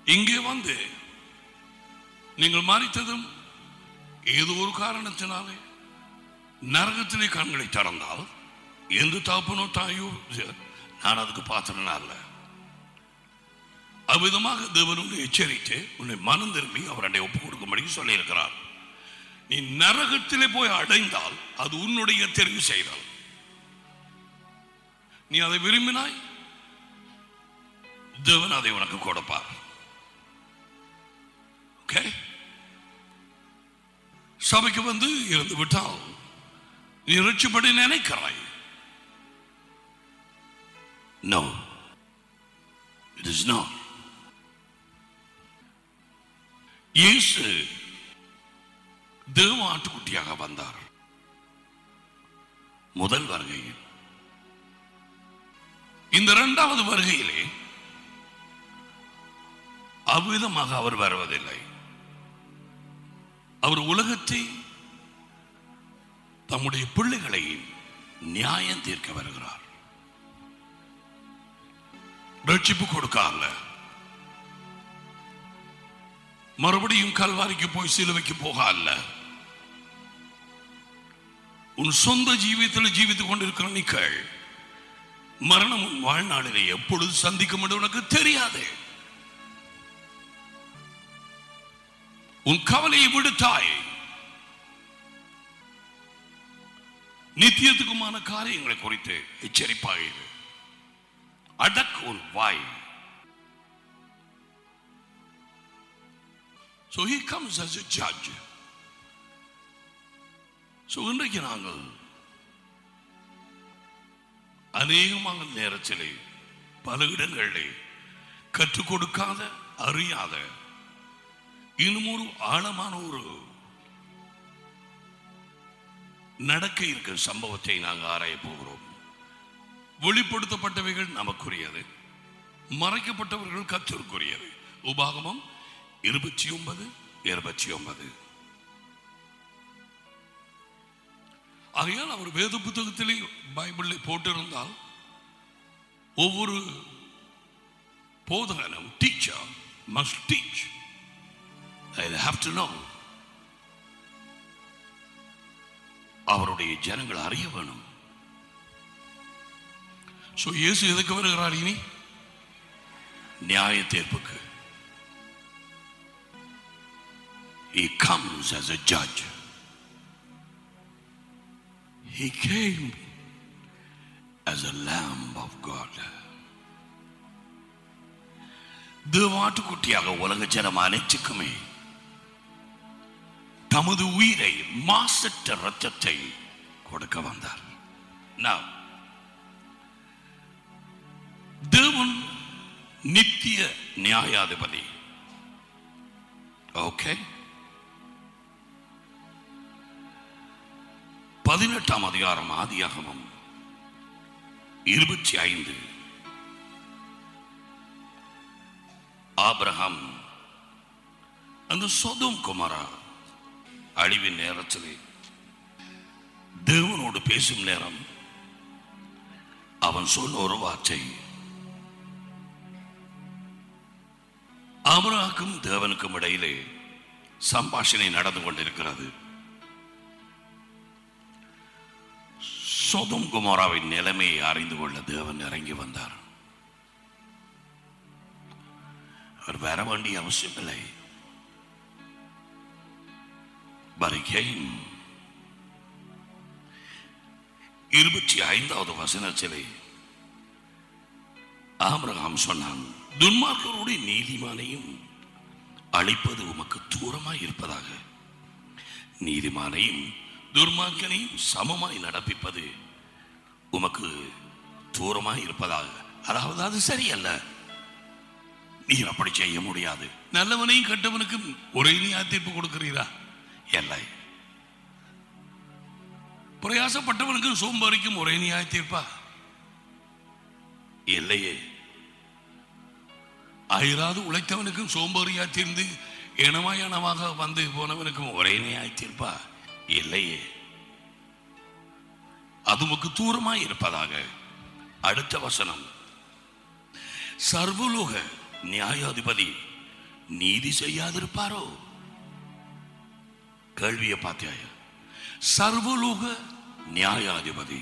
இங்கே வந்து நீங்கள் மறித்ததும் ஏதோ ஒரு காரணத்தினாலே நரகத்திலே கண்களை திறந்தால் எந்த தாப்பனோ தாயோ நான் அதுக்கு பாத்திரனா அல்ல. அவ்விதமாக தேவன் உன்னை எச்சரித்து உன்னை மனம் திரும்பி அவருடைய ஒப்பு கொடுக்கும்படி சொல்லி இருக்கிறார். நீ நரகத்திலே போய் அடைந்தால் அது உன்னுடைய தெரிவு செய்தால், நீ அதை விரும்பினாய் தேவன் அதை உனக்கு கொடுப்பார். ஓகே, சபைக்கு வந்து இருந்து விட்டால் நீ ரட்சிப்படி நினைக்கிறாய். No, it is not. இயேசு தேவ ஆட்டுக்குட்டியாக வந்தார் முதல் வருகையில். இந்த இரண்டாவது வருகையிலே அவ்விதமாக அவர் வருவதில்லை. அவர் உலகத்தை தம்முடைய பிள்ளைகளை நியாயம் தீர்க்க வருகிறார். ரட்சிப்பு கொடுக்க அல்ல. மறுபடியும் கல்வாரிக்கு போய் சிலுவைக்கு போக அல்ல. உன் சொந்த ஜீவியத்தில் ஜீவித்துக் கொண்டிருக்கிற நீக்கள் மரணம் உன் வாழ்நாளிலே எப்பொழுது சந்திக்கும் என்று உனக்கு தெரியாது. உன் கவலையை விடுத்தாய். நித்தியத்துக்குமான காரியங்களை குறித்து எச்சரிப்பாக அடக்கு உன் வாய். So he comes as a judge. So இன்றைக்கு நாங்கள் அநேகமான நேரத்திலே பல இடங்களிலே கற்றுக் கொடுக்காத அறியாத இன்னும் ஒரு ஆழமான ஒரு நடக்க இருக்கிற சம்பவத்தை நாங்கள் ஆராய போகிறோம். வெளிப்படுத்தப்பட்டவைகள் நமக்குரியது, மறைக்கப்பட்டவர்கள் கர்த்தருக்குரியது. உபாகமம் 29:29. ஆகையால் அவர் வேத புத்தகத்திலே பைபிளை போட்டிருந்தால் ஒவ்வொரு போதகனும் teacher must teach. They have to know. அவருடைய ஜனங்கள் அறிய வேணும். சோ இயேசு எதுக்கு வருகிறார்? இனி நியாய தீர்ப்புக்கு. He comes as a judge. He came as a lamb of God. தேவாட்டுக்குட்டியாக உலக ஜனம் அனைத்துக்குமே தமது உயிரை மாசற்ற இரத்தத்தை கொடுக்க வந்தார். Now, தேவன் நித்திய நியாயாதிபதி. ஓகே, 18ஆம் அதிகாரம் ஆதியாகமம் 25. ஆபிரகாம் அந்த சோதோம் குமாரா அழிவின் நேரத்திலே தேவனோடு பேசும் நேரம் அவன் சொன்ன ஒரு வார்த்தை ஆபிரகாமுக்கும் தேவனுக்கும் இடையிலே சம்பாஷணை நடந்து கொண்டிருக்கிறது. சோதோம் குமாராவின் நிலைமையை அறிந்து கொள்ள தேவன் இறங்கி வந்தார். அவர் வர வேண்டிய அவசியம் இல்லை. But he came. 25வது வசனத்திலே ஆபிரகாம் சொன்னான், துன்மார்க்கருடைய நீதிமானையும் அழிப்பது உமக்கு தூரமாய் இருப்பதாக, நீதிமானையும் துர்மார்க்கனையும் சமமாய் நடப்பிப்பது உமக்கு தூரமாய் இருப்பதாக. அதாவது அது சரியல்ல, நீர் அப்படி செய்ய முடியாது. நல்லவனையும் கெட்டவனுக்கும் ஒரே நியாய தீர்ப்பு கொடுக்கிறீரா? இல்லை. பிரயாசப்பட்டவனுக்கும் சோம்பேறிக்கும் ஒரே நியாய தீர்ப்பா? இல்லையே. ஆயிராது உழைத்தவனுக்கும் சோம்பேறியா தீர்ந்து இனமாக வந்து போனவனுக்கும் ஒரே நியாய தீர்ப்பா? இல்லையே. அது உமக்கு தூரமாய் இருப்பதாக. அடுத்த வசனம், சர்வலோக நியாயாதிபதி நீதி செய்யாதிருப்பாரோ? கேள்வியை பார்த்தாய. சர்வலோக நியாயாதிபதி.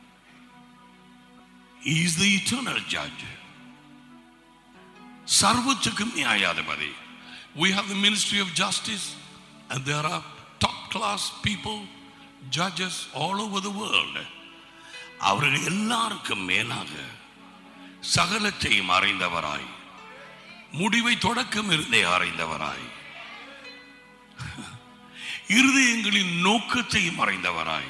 He is the eternal judge. சர்வத்துக்கும் நியாயாதிபதி. We have the ministry of justice and there are top class people, judges all over the world. அவர்கள் எல்லாருக்கும் மேலாக சகலத்தையும் அறிந்தவராய், முடிவை தொடக்கம் இருந்தே அறிந்தவராய், இருதயங்களின் நோக்கத்தையும் அறிந்தவராய்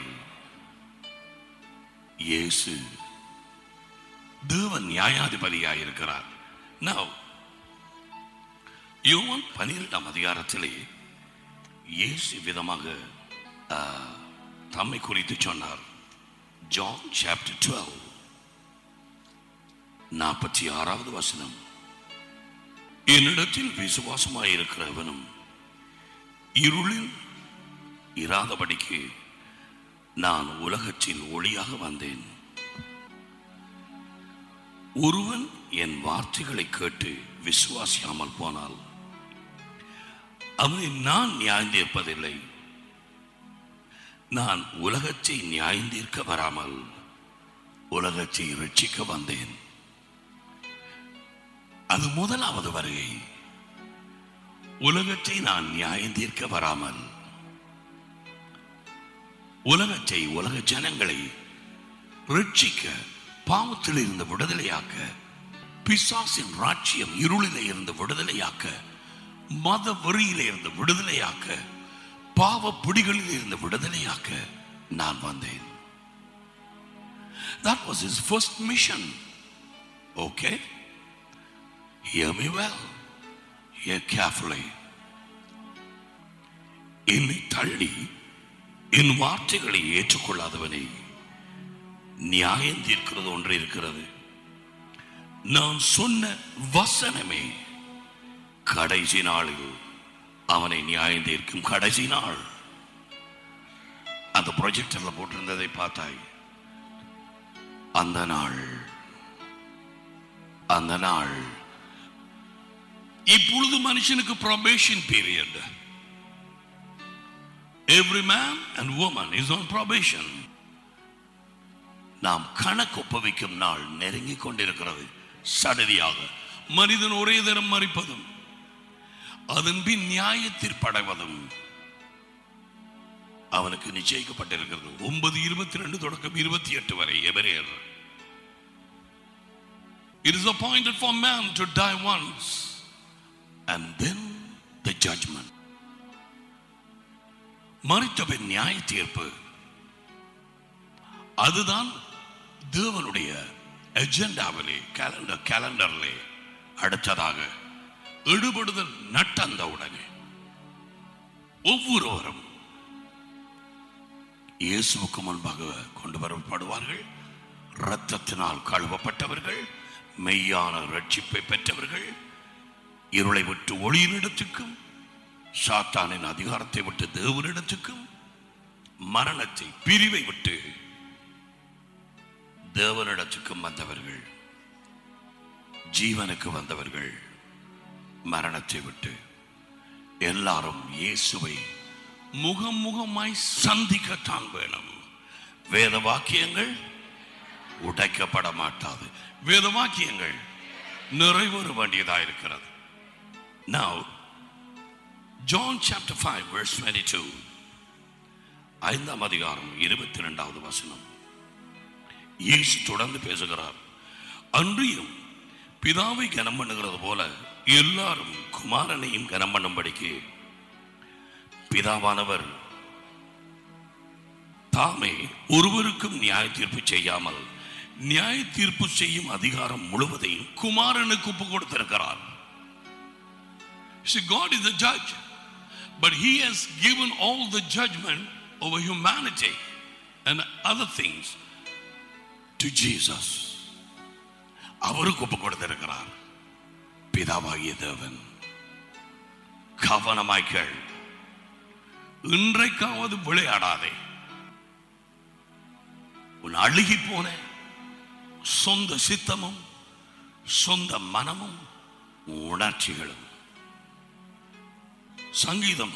இயேசு தேவன் நியாயாதிபதியாய் இருக்கிறார். Now யோவான் 12ஆம் அதிகாரத்திலே இயேசு விதமாக தம்மை குறித்து சொன்னார். John chapter 12 46வது வசனம். என்னிடத்தில் விசுவாசமாயிருக்கிறவனும் இருளில் இராதபடிக்கு நான் உலகத்தின் ஒளியாக வந்தேன். ஒருவன் என் வார்த்தைகளை கேட்டு விசுவாசியாமல் போனால் அவனை நான் நியாயந்தீர்ப்பதில்லை. நான் உலகத்தை நியாயந்தீர்க்க வராமல் உலகத்தை ரட்சிக்க வந்தேன். அது முதலாவது வருகை. உலகத்தை நான் நியாயந்தீர்க்க வராமல் உலகத்தை, உலக ஜனங்களை ரட்சிக்க, பாவத்தில் இருந்து விடுதலையாக்க, பிசாசின் ராஜ்யம் இருளிலே இருந்து விடுதலையாக்க, மத வெறியிலே இருந்து விடுதலையாக்க, பாவ பிடிகளில் இருந்து விடுதலையாக்க நான் வந்தேன். That was his first mission. Okay? Hear me well. Hear carefully. என்னை தள்ளி என் வார்த்தைகளை ஏற்றுக்கொள்ளாதவனை நியாயம் தீர்க்கிறது ஒன்று இருக்கிறது. நான் சொன்ன வசனமே கடைசி நாளில் அவனை நியாயம் தீர்க்கும். கடைசி நாள். அந்த ப்ரொஜெக்டர்ல போட்டிருந்ததை பார்த்தாய். அந்த நாள், அந்த நாள். இப்பொழுது மனுஷனுக்கு probation period. Every man and woman is on probation. நாம் கணக்கு ஒப்புவிக்கும் நாள் நெருங்கிக் கொண்டிருக்கிறது. சடதியாக மனிதன் ஒரே தரம் மரிப்பதும் அதன் பின் நியாயத்தீர்ப்படைவதும் அவனுக்கு நிச்சயிக்கப்பட்டிருக்கிறது. 9:22 தொடக்கம் 28 வரை எபிரேயர். It is appointed for man to die once and then the judgment. மரித்தபின் நியாய தீர்ப்பு. அதுதான் தேவனுடைய அஜெண்டாவிலே, கேலண்டர்லே அடுத்ததாக ஈடுபடுதல். நட்டந்த உடனே ஒவ்வொருவரும் இயேசுவுக்கு முன்பாக கொண்டு வரப்படுவார்கள். இரத்தத்தினால் கழுவப்பட்டவர்கள், மெய்யான ரட்சிப்பை பெற்றவர்கள், இருளை விட்டு ஒளியினிடத்துக்கும், சாத்தானின் அதிகாரத்தை விட்டு தேவனிடத்துக்கும், மரணத்தை, பிரிவை விட்டு தேவனிடத்துக்கும் வந்தவர்கள், ஜீவனுக்கு வந்தவர்கள், மரணத்தை விட்டு எல்லாரும் இயேசுவை முகமுகமாய் சந்திக்கத்தான் வேணும். வேத வாக்கியங்கள் உடைக்கப்பட மாட்டாது. வேத வாக்கியங்கள் நிறைவேற வேண்டியதா இருக்கிறது. Now John chapter 5 verse 22, 5ஆம் அதிகாரம் 22வது வசனம். இயேசு தொடர்ந்து பேசுகிறார். அன்றியும் பிதாவை கனம் பண்ணுகிறது போல எல்லாரும் குமாரனையும் கனம் பண்ணும்படிக்கு பிதாவானவர் தாமே ஒருவருக்கும் நியாய தீர்ப்பு செய்யாமல் நியாய தீர்ப்பு செய்யும் அதிகாரம் முழுவதையும் குமாரனுக்கு ஒப்பு கொடுத்திருக்கிறார். See, God is the judge, but he has given all the judgment over humanity and other things to Jesus. அவருக்கு ஒப்பு கொடுத்திருக்கிறார். பிதாவாகிய தேவன், கவனமாய் கேள். இன்றைக்காவது விளையாடாதே. உன் அழுகி போன சொந்த சித்தமும் சொந்த மனமும் உணர்ச்சிகளும் சங்கீதம்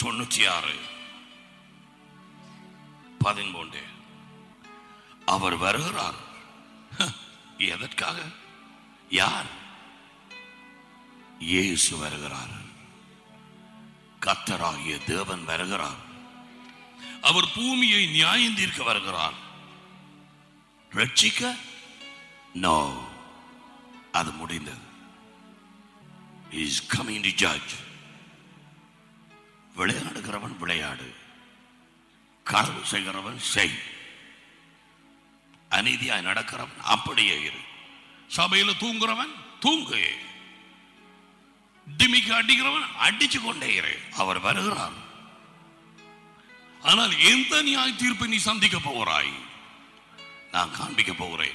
96:13 அவர் வருகிறார். எதற்காக? யார்? இயேசு வருகிறார். கர்த்தராகிய தேவன் வருகிறார். அவர் பூமியை நியாயம் தீர்க்க வருகிறார். ரட்சிக்க? நோ, அது முடிந்தது. He is coming to judge. விளையாடுகிறவன் விளையாடு, களவு செய்கிறவன் செய், அநீதியாய் நடக்கிறவன் அப்படியே இரு, சபையில் தூங்குறவன் தூங்கு, டிமிக்கு அடிக்கிறவன் அடிச்சு கொண்டே இரு. அவர் வருகிறார். ஆனால் எந்த நியாய தீர்ப்பை நீ சந்திக்க போகிறாய்? நான் காண்பிக்க போகிறேன்.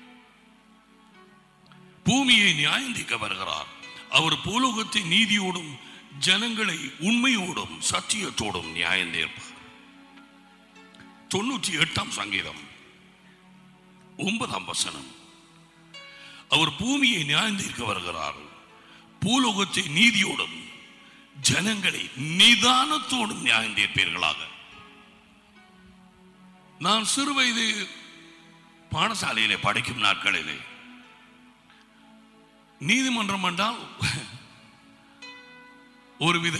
பூமியை நியாயம் தீர்க்க வருகிறார். அவர் பூலோகத்தை நீதியோடும் ஜனங்களை உண்மையோடும் சத்தியத்தோடும் நியாயம் தீர்ப்பார். 98 சங்கீதம் 9 அவர் பூமியை நியாயம் தீர்க்க வருகிறார். பூலோகத்தை நீதியோடும் ஜனங்களை நிதானத்தோடும் நியாயம் தீர்ப்பீர்களாக. நான் சிறு வயது பாடசாலையிலே படிக்கும் நாட்களிலே நீதிமன்றம் என்றால் ஒருவித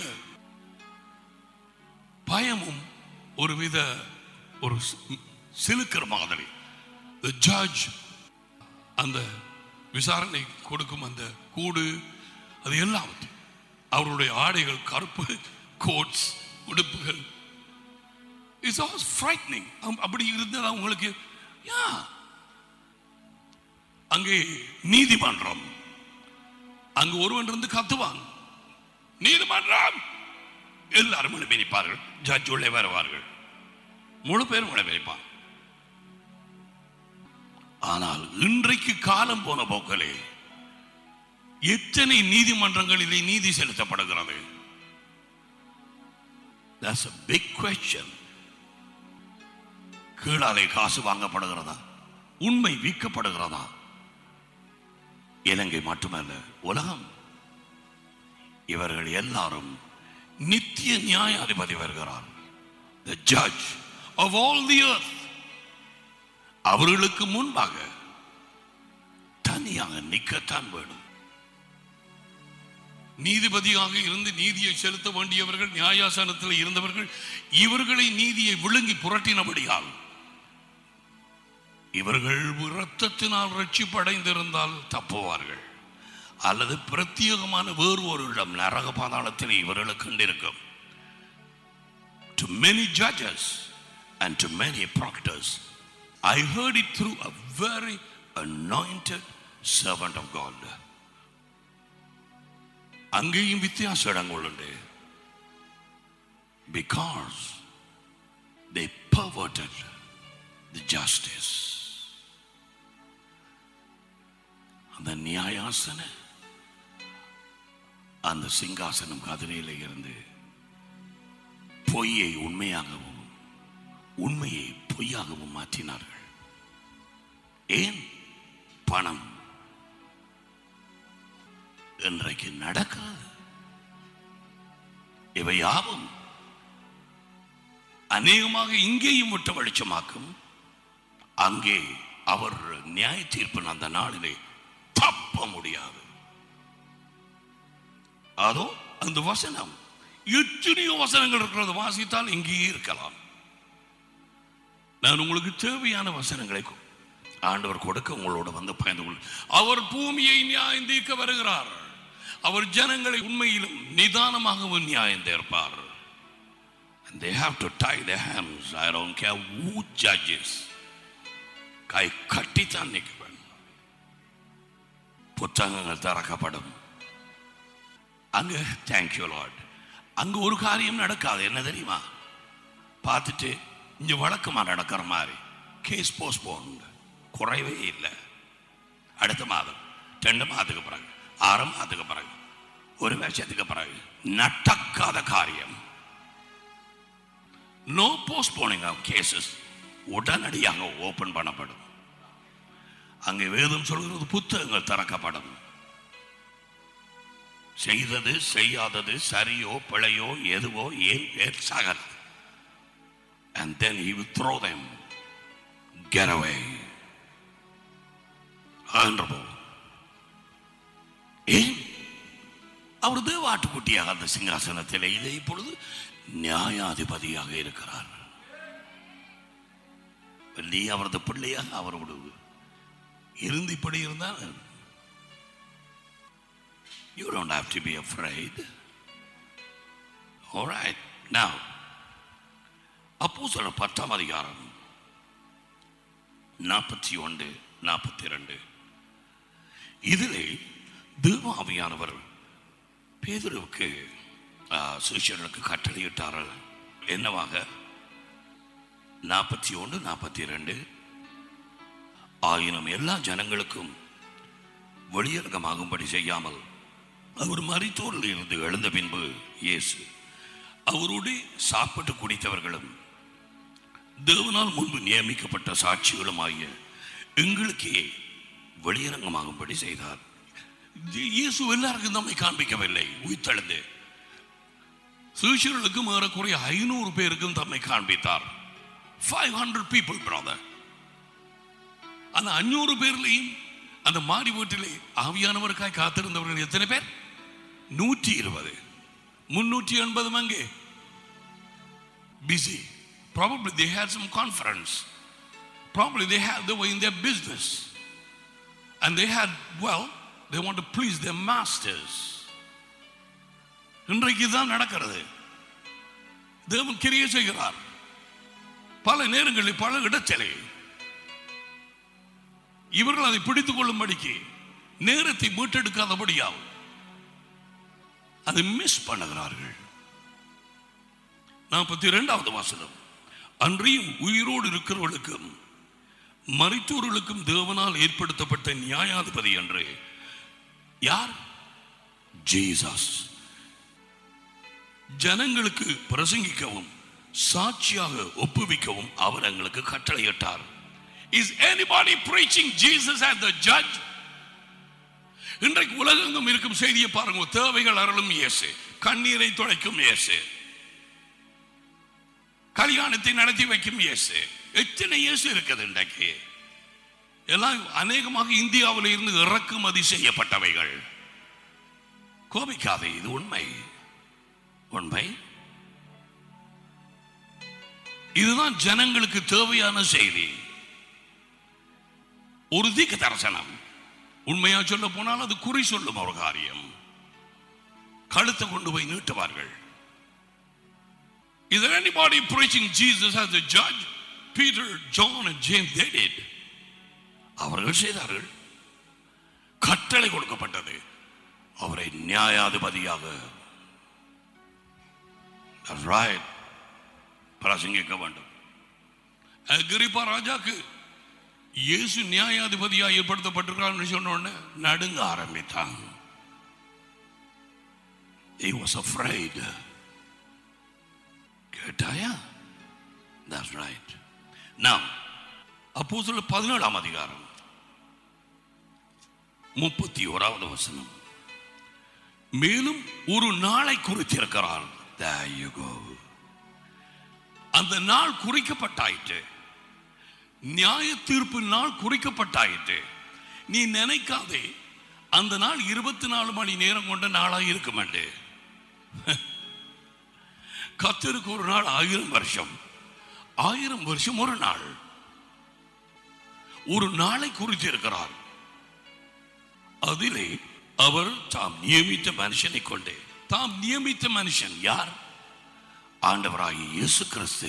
பயமும் ஒருவித ஒரு சிலுக்கிற மாதிரி. ஜட்ஜ் அந்த விசாரணை கொடுக்கும் அந்த கூடு, அது எல்லாம் அவருடைய ஆடைகள் கருப்பு, கோட்ஸ், உடுப்புகள், இட்ஸ் ஆல் ஃப்ரைட்னிங். அப்படி இருந்தது அவங்களுக்கு. அங்கே நீதிமன்றம், அங்கு ஒருவன் இருந்து கத்துவாங்க, நீதிமன்றம், எல்லாரும் நினைப்பார்கள். ஜட்ஜ் உள்ளே வருவார்கள், முழு பேரும் நினைப்பாங்க. ஆனால் இன்றைக்கு காலம் போன போக்கிலே எத்தனை நீதிமன்றங்களிலே நீதி செலுத்தப்படுகிறது? That's a big question. கீழாலே காசு வாங்கப்படுகிறதா? உண்மை விற்கப்படுகிறதா? இலங்கை மட்டுமல்ல, உலகம். இவர்கள் எல்லாரும் நித்திய நியாயாதிபதி வருகிறார். The judge of all the earth. அவர்களுக்கு முன்பாக தனியாக நிற்கத்தான் வேணும். நீதிபதியாக இருந்து நீதியை செலுத்த வேண்டியவர்கள், நியாயாசனத்தில் இருந்தவர்கள், இவர்களை நீதியை விழுங்கி புரட்டினபடியால் இவர்கள் இரத்தத்தினால் ரட்சிப்படைந்திருந்தால் தப்புவார்கள். அல்லது பிரத்யேகமான வேறு ஒரு இடம் நரக பாதாளத்தில் இவர்களுக்கு இருக்கும். To many judges and to many proctors, I heard it through a very anointed servant of God. அங்கேயும் வித்தியாச இடங்கள் உண்டு. Because they perverted the justice. அந்த நியாயாசன அந்த சிங்காசனம் கதிரையிலே இருந்து பொய்யை உண்மையாகவும் உண்மையை பொய்யாகவும் மாற்றினார்கள். ஏன்? பணம். இன்றைக்கு நடக்கிறது இவை யாவும் அநேகமாக இங்கேயும் விட்டு வெளிச்சமாக்கும். அங்கே அவர் நியாய தீர்ப்பு அந்த நாளிலே தப்ப முடியாது. அதோ அந்த வசனம், எத்தனையோ வசனங்கள் இருக்கிறது, வாசித்தால் இங்கேயே இருக்கலாம். நான் உங்களுக்கு தேவையான வசனங்களை ஆண்டவர் கொடுக்க உங்களோட வந்து பயந்து கொள்ள. அவர் பூமியை நியாயம் தீர்க்க வருகிறார். அவர் ஜனங்களை உண்மையிலும் நிதானமாகவும் நியாயம் தீர்ப்பார். And they have to tie their hands. I don't care who judges. கை கட்டித்தான் நிற்க வேண்டும். புத்தகங்கள் திறக்கப்படும். அங்க தேங்க்யூ லார்ட். அங்க ஒரு காரியம் நடக்காது. என்ன தெரியுமா? பார்த்துட்டு இங்க வழக்கமா நடக்கிற மாதிரி கேஸ் போஸ்ட்போன், குறைவே இல்லை. அடுத்த மாதம், 2 மாதத்துக்கு பிறகு, 6 மாதத்துக்கு பிறகு, 1 வருஷத்துக்கு பிறகு நடக்காத காரியம். No postponing of cases. உடனடியாக ஓபன் பண்ணப்படும். அங்கே வேதம் சொல்கிறது புத்தகங்கள் திறக்கப்படும். செய்தது செய்யாதது சரியோ பிழையோ எதுவோ ஏன் Sagar. And then he will throw them. Get away. Honorable. ஏன் அவர் தேவாட்டுக்குட்டியாக அந்த சிங்காசனத்தில் இதை இப்பொழுது நியாயாதிபதியாக இருக்கிறார். நீ அவரது பிள்ளையாக அவரோடு இருந்து இப்படி இருந்தால் you don't have to be afraid. All right. Now அப்போஸ்தலர் 10ஆம் அதிகாரம் 41 42 இதிலே தேவ ஆவியானவர் பேதுருவுக்கு சீஷர்களுக்கு கட்டளையிட்டார்கள். என்னவாக? 41 42 ஆயினும் எல்லா ஜனங்களுக்கும் வெளியரங்கமாகும்படி செய்யாமல் அவர் மரித்தோரில் இருந்து எழுந்த பின்பு இயேசு அவரோடு சாப்பிட்டு குடித்தவர்களும் தேவனால் முன்பு நியமிக்கப்பட்ட சாட்சிகளும் ஆகிய எங்களுக்கே வெளியரங்கமாகும்படி செய்தார். இயேசு எல்லாருக்கும் தம்மை காண்பிக்கவில்லை. உயிர்த்தெழுந்து சீஷர்களுக்கும் ஏறக்குறைய 500 பேருக்கும் தம்மை காண்பித்தார். 500 people brother. அந்த 500 பேர்லையும் அந்த மாடி வீட்டிலே ஆவியானவருக்காய் காத்திருந்தவர்கள் எத்தனை பேர்? 120. 380 அங்கே busy. Probably they had some conference. Probably they were in their business. And they want to please their masters. இன்றைக்கு தான் நடக்கிறது. தேவன் கிரியை செய்கிறார். பல நேரங்களில் பல இடத்திலே இவர்கள் அதை பிடித்துக் கொள்ளும்படிக்கு நேரத்தை மீட்டெடுக்காதபடியால் அதை மிஸ் பண்ணுகிறார்கள். 42வது வசனம். அன்றியும் உயிரோடு இருக்கிறவர்களுக்கும் மரித்தோர்களுக்கும் தேவனால் ஏற்படுத்தப்பட்ட நியாயாதிபதி என்று யார்? ஜீசஸ். ஜனங்களுக்கு பிரசங்கிக்கவும் சாட்சியாக ஒப்புவிக்கவும் அவர் எங்களுக்கு கட்டளையிட்டார். Is anybody preaching Jesus as the judge? இன்றைக்கு உலகெங்கும் இருக்கும் செய்தியை பாருங்க. தேவைகள் அருளும் இயேசு, கண்ணீரை துடைக்கும் இயேசு, கல்யாணத்தை நடத்தி வைக்கும் இயேசு. எத்தனை இயேசு இருக்குது இன்றைக்கு. எல்லாம் அநேகமாக இந்தியாவில் இருந்து இறக்குமதி செய்யப்பட்டவைகள். கோபிக்காதே, இது உண்மை. உண்மை. இதுதான் ஜனங்களுக்கு தேவையான செய்தி. ஒரு தீர்க்க தரிசனம் உண்மையா சொல்ல போனால் அது குறி சொல்லும் ஒரு காரியம். கழுத்தை கொண்டு போய் நீட்டுவார்கள். Is there anybody preaching Jesus as a judge? Peter, John and James they did. அவர்கள் செய்தார்கள். கட்டளை கொடுக்கப்பட்டது அவரை நியாயாதிபதியாக பிரசங்கிக்க வேண்டும். அகிரிப்பா ராஜாக்கு இயேசு நியாயாதிபதியாக ஏற்படுத்தப்பட்டிருக்கார் சொன்ன உடனே நடுங்க ஆரம்பித்தான். He was afraid. கேட்டாயா? That's right. Now அப்போஸ்தலர் 17ஆம் அதிகாரம் 31வது வசனம். மேலும் ஒரு நாளை குறித்திருக்கிறார். There you go. அந்த நாள் குறிக்கப்பட்டாயிற்று. நியாய தீர்ப்பு நாள் குறிக்கப்பட்டாயிற்று. நீ நினைக்காதே அந்த நாள் 24 மணி நேரம் கொண்ட நாளாக இருக்கும் என்று. கர்த்தருக்கு ஒரு நாள் 1000 வருஷம், 1000 வருஷம் ஒரு நாள். ஒரு நாளை குறித்திருக்கிறார். அதிலே அவர் தாம் நியமித்த மனுஷனை கொண்டு, தாம் நியமித்த மனுஷன் யார்? ஆண்டவராகிய இயேசு கிறிஸ்து.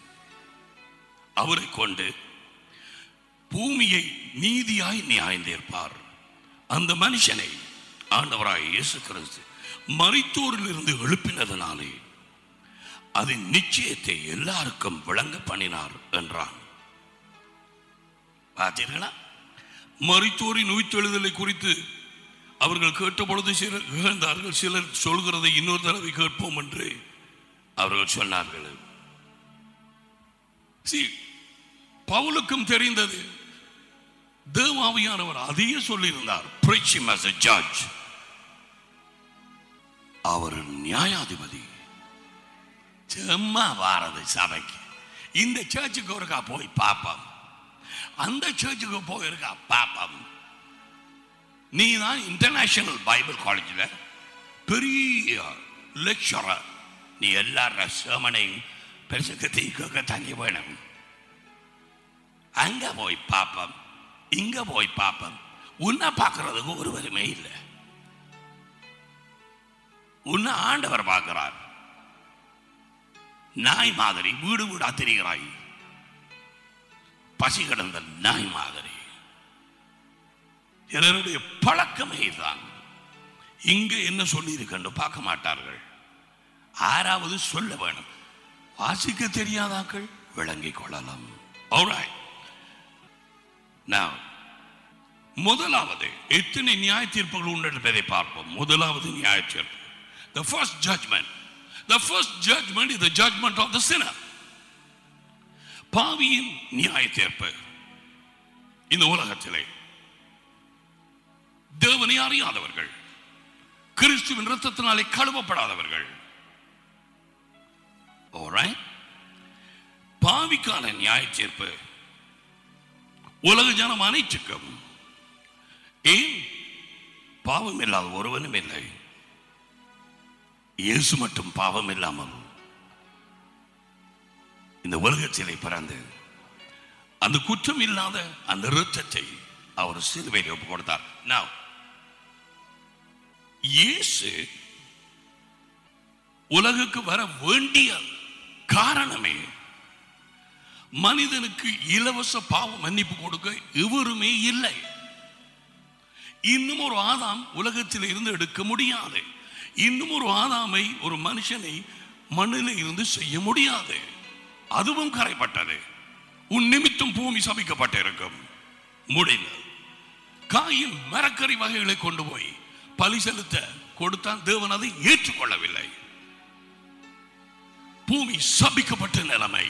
அவரை கொண்டு பூமியை நீதியாய் நியாயந்தீர்ப்பார். அந்த மனுஷனை ஆண்டவராகிய இயேசு கிறிஸ்து மரித்தோரில் இருந்து எழுப்பினதனாலே அதன் நிச்சயத்தை எல்லாருக்கும் விளங்க பண்ணினார் என்றான். பார்த்தீர்களா? மரித்தோரின் உயிர்த்தெழுதலை குறித்து அவர்கள் கேட்டபொழுது சிலர் இகழ்ந்தார்கள். சிலர் சொல்கிறதை இன்னொரு தடவை கேட்போம் என்று அவர்கள் சொன்னார்கள். பவுலுக்கும் தெரிந்தது. தேவ ஆவியானவர் அதையே சொல்லியிருந்தார். Preach him as a judge. அவர் நியாயாதிபதி. சும்மா வாரது சபைக்கு. இந்த சர்ச்சுக்கு ஒருக்கா போய் பாப்பம், அந்த சர்ச்சுக்கு போயிருக்கா பாப்பம். நீ தான் இன்டர்நேஷனல் பைபிள் காலேஜில் பெரிய லெக்சரர். நீ எல்லார சேமனையும் பெருசுக்கு தனி வேணும். அங்க போய் பாப்பம், இங்க போய் பாப்பம். உன்னை பார்க்கறதுக்கு ஒருவருமே இல்லை. உன்னை ஆண்டவர் பார்க்கிறார். நாய் மாதிரி வீடு வீடா திரிகிறாய், பசி கிடந்த நாய் மாதிரி. எல்லாருடைய பழக்கமே தான். இங்க என்ன சொல்லி இருக்கன்னு பார்க்க மாட்டார்கள். ஆறாவது சொல்ல வேணும். வாசிக்க தெரியாதாக்கள் விளங்கிக் கொள்ளலாம். Alright. Now, முதலாவது எத்தனை நியாய தீர்ப்புகள் உண்டு என்பதை பார்ப்போம். முதலாவது நியாய தீர்ப்பு, the first judgment. The first judgment is the judgment of the sinner. பாவியின் நியாய தீர்ப்பு. இந்த உலகத்திலே தேவனை அறியாதவர்கள், கிறிஸ்துவின் இரத்தத்தினாலே கழுவப்படாதவர்கள். Alright. பாவிக்கான நியாய தீர்ப்பு உலக ஜனம் அனைத்துக்கும். ஏன்? பாவம் இல்லாத ஒருவனும் இல்லை. இயேசு மட்டும் பாவம் இல்லாமல் இந்த உலகத்திலே பிறந்து அந்த குற்றம் இல்லாத அந்த இரத்தத்தை அவர் சிலுவையில் ஒப்பு கொடுத்தார். Now, இயேசு உலகுக்கு வர வேண்டிய காரணமே மனிதனுக்கு இலவச பாவ மன்னிப்பு கொடுக்க எவருமே இல்லை. இன்னும் ஒரு ஆதாம் உலகத்தில் இருந்து எடுக்க முடியாது. இன்னும் ஒரு ஆதாமை, ஒரு மனுஷனை மண்ணில் இருந்து செய்ய முடியாது. அதுவும் கரைப்பட்டது. உன் நிமித்தம் பூமி சபிக்கப்பட்டிருக்கும். முடியல. காயின் மரக்கறி வகைகளை கொண்டு போய் பலி செலுத்த கொடுத்தான். தேவன் அதை ஏற்றுக்கொள்ளவில்லை. பூமி சபிக்கப்பட்ட நிலைமை.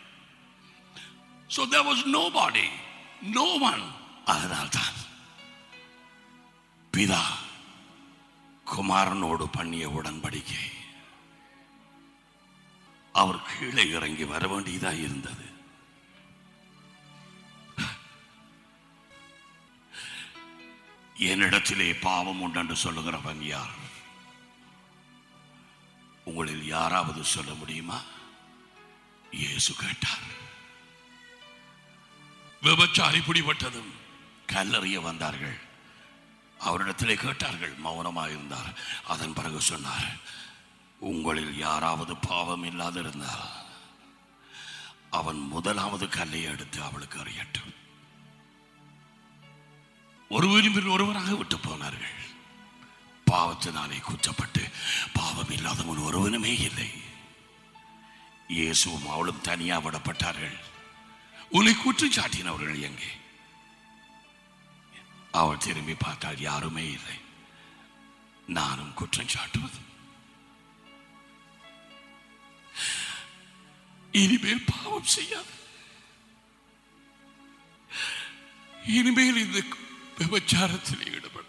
So there was nobody, no one. அதனால்தான் பிதா குமாரனோடு பண்ணிய உடன்படிக்கை அவர் கீழே இறங்கி வர வேண்டியதா இருந்தது. என்னிடத்திலே பாவம் உண்டு என்று சொல்லுகிறவன் யார்? உங்களில் யாராவது சொல்ல முடியுமா? இயேசு கேட்டார். விபச்சாரி பிடிபட்டதும் கல்லறிய வந்தார்கள். அவரிடத்திலே கேட்டார்கள், மௌனமாக இருந்தார். அதன் பிறகு சொன்னார், உங்களில் யாராவது பாவம் இல்லாது இருந்தால் அவன் முதலாவது கல்லை எடுத்து அவளுக்கு அறியட்டும். ஒருவரின் ஒருவராக விட்டு போனார்கள். பாவத்தினாலே குற்றப்பட்டு பாவம் இல்லாதவன் ஒருவனுமே இல்லை. இயேசுவும் அவளும் தனியா விடப்பட்டார்கள். உன்னை குற்றம் சாட்டினவர்கள் எங்கே? அவள் திரும்பி பார்த்தால் யாருமே இல்லை. நானும் குற்றம் சாட்டுவது. இனிமேல் பாவம் செய்யாது. இனிமேல் இந்த விபச்சாரத்தில் ஈடுபடும்.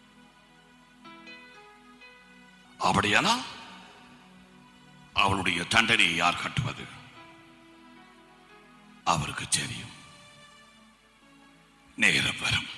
அப்படியானால் அவளுடைய தண்டனையை யார் கட்டுவது? அவருக்கு தெரியும். நேரம் வரும்.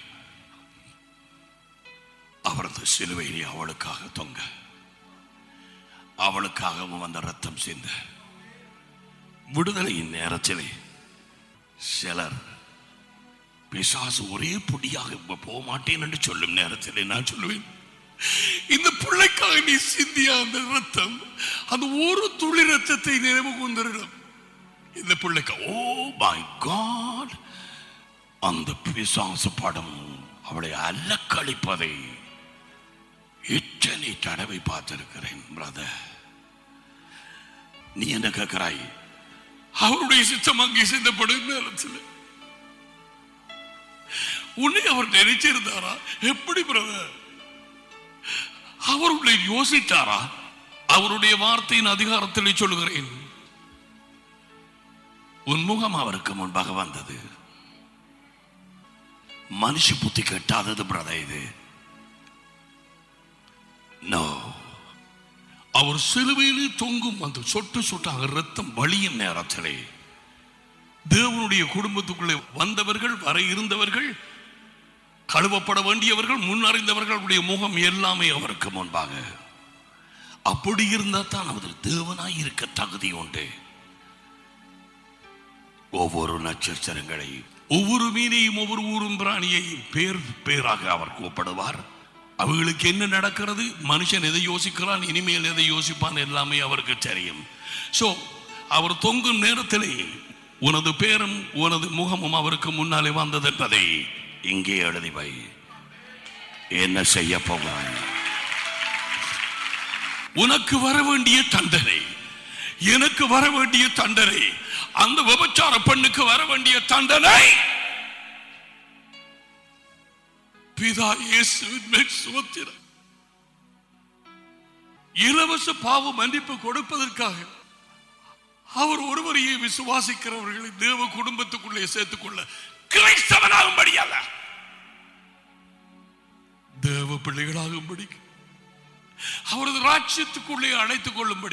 அவரது சிலுவையிலே அவளுக்காக தொங்க, அவளுக்காகவும் அந்த ரத்தம் சிந்த, விடுதலையின் நேரத்திலே சிலர் பிசாசு ஒரே பொடியாக போக மாட்டேன் என்று சொல்லும் நேரத்திலே நான் சொல்லுவேன், இந்த பிள்ளைக்காக நீ சிந்திய அந்த ரத்தம், அந்த ஒரு துளி ரத்தத்தை நினைவு கொண்டிருக்கும் இந்த பிள்ளைக்கு. Oh my god! அந்த பிசாசு படம் அவளை அலக்களிப்பதை எத்தனை தடவை பார்த்திருக்கிறேன். பிரதர், நீ என்ன கேட்கிறாய்? அவருடைய சித்தம் அங்கே சிந்தப்படும் நேரத்தில் உன்னை அவர் நினைச்சிருந்தாரா? எப்படி பிரதர்? அவருடைய யோசித்தாரா? அவருடைய வார்த்தையின் அதிகாரத்தில் சொல்லுகிறேன், உன் முகம் அவருக்கு முன்பாக வந்தது. மனுஷ புத்தி கெட்டாதது பிரதர் இது. நோ, அவர் சிலுவையில் தொங்கும் அந்த சொட்டு சொட்டாக ரத்தம் வழியும் நேரத்திலே தேவனுடைய குடும்பத்துக்குள்ளே வந்தவர்கள், வர இருந்தவர்கள், கழுவப்பட வேண்டியவர்கள், முன்னறிந்தவர்களுடைய முகம் எல்லாமே அவருக்கு முன்பாக. அப்படி இருந்தா தான் அவர் தேவனாய் இருக்க தகுதி உண்டு. ஒவ்வொரு நட்சத்திரங்களையும், ஒவ்வொரு மீனையும், ஒவ்வொரு ஊரும் பிராணியையும் பேர் பேராக அவர் கூப்பிடுவார். அவர்களுக்கு என்ன நடக்கிறது, மனுஷன் எதை யோசிக்கிறான், இனிமேல் எதை யோசிப்பான், எல்லாமே அவருக்கு தெரியும். சோ அவர் தொங்கும் நேரத்திலே உனது பேரும் உனது முகமும் அவருக்கு முன்னாலே வந்தது என்பதை இங்கே எழுதி வை. என்ன செய்ய போகிறாய்? உனக்கு வர வேண்டிய தண்டனை, எனக்கு வர வேண்டிய தண்டனை, அந்த விபச்சார பெண்ணுக்கு வர வேண்டிய தண்டனை பிதா இயேசுவின் மேல் சுமத்தினார். இலவச பாவ மன்னிப்பு கொடுப்பதற்காக அவர் ஒருவரையே விசுவாசிக்கிறவர்களை தேவ குடும்பத்துக்குள்ளே சேர்த்துக் கொள்ள, கிறிஸ்தவனாகும்படி அல்ல, தேவ பிள்ளைகளாகும்படி, அவரது ராஜ்யத்துக்குள்ளே அழைத்துக் கொள்ளும்படி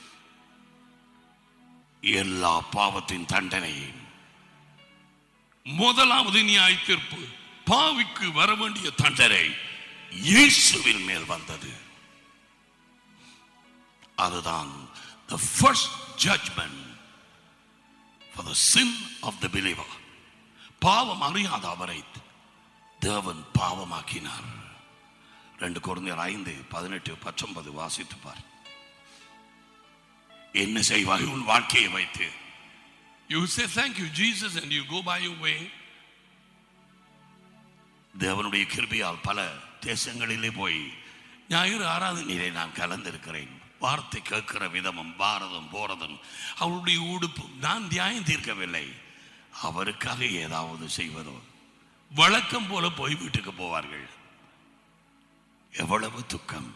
எல்லா பாவத்தின் தண்டனையும் முதலாவது நியாய தீர்ப்பு பாவிக்கு வர வேண்டிய தண்டனை இயேசுவின் மேல் வந்தது. அதுதான் the first judgment for the sin of the believer. பாவம் அறியாத அவரை தேவன் பாவமாக்கினார். 2 கொரிந்தியர் 5:18-19 வாசித்து பார். என்ன செய்வாய் உன் வாழ்க்கையை வைத்து? You say thank you Jesus and you go by your way. தேவனுடைய கிருபையால் பல தேசங்களிலே போய் ஞாயிறு ஆராதனையிலே நான் கலந்திருக்கிறேன். வார்த்தை கேட்கிற விதமும் பாரதம் போறதும் அவருடைய உடுப்பும் நான் தியாயம் தீர்க்கவில்லை. அவருக்காக ஏதாவது செய்வதோ வழக்கம் போல போய் வீட்டுக்கு போவார்கள். எவ்வளவு துக்கம்,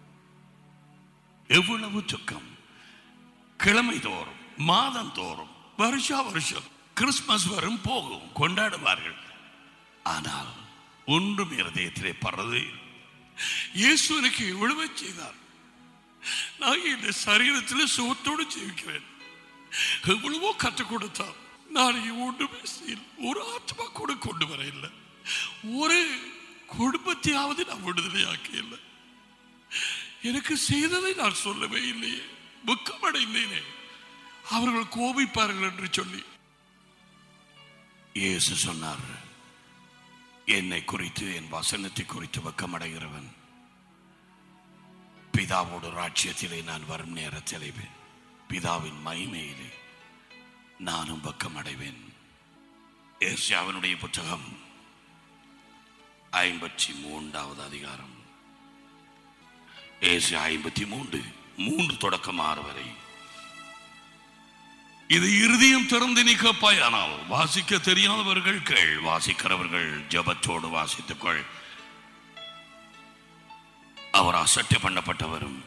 எவ்வளவு துக்கம். கிழமை தோறும், மாதம் தோறும், வருஷா வருஷம் கிறிஸ்துமஸ் வரும் போகும், கொண்டாடுவார்கள். ஆனால் ஒன்றும் இருதயத்திலே படுறது. இயேசு எனக்கு எவ்வளவு செய்தார். நான் இந்த சரீரத்தில் சுகத்தோடு ஜீவிக்கிறேன். எவ்வளவோ கற்றுக் கொடுத்தார். நான் ஒன்றுமே செய்யல. ஒரு ஆத்மா கூட கொண்டு வர இல்லை. ஒரு குடும்பத்தையாவது நான் விடுதலையாக்க இல்லை. எனக்கு செய்ததை நான் சொல்லவே இல்லையே. வெட்கமடைந்தேனே. அவர்கள் கோபிப்பார்கள் என்று சொல்லி இயேசு சொன்னார், என்னை குறித்து, என் வசனத்தை குறித்து வெட்கமடைகிறவன் பிதாவோடு ராஜ்யத்திலே நான் வரும் நேரத்திலே பிதாவின் மகிமையிலே நானும் வெட்கமடைவேன். ஏசாயாவினுடைய புத்தகம் 53வது அதிகாரம், ஏசாயா 53:3 தொடக்கம் 6 வரை. இது இருதயம் திறந்து நீ கேட்பாய். ஆனால் வாசிக்க தெரியாதவர்கள் கேள், வாசிக்கிறவர்கள் ஜபத்தோடு வாசித்துக்கொள். அவர் அசட்டை பண்ணப்பட்டவரும்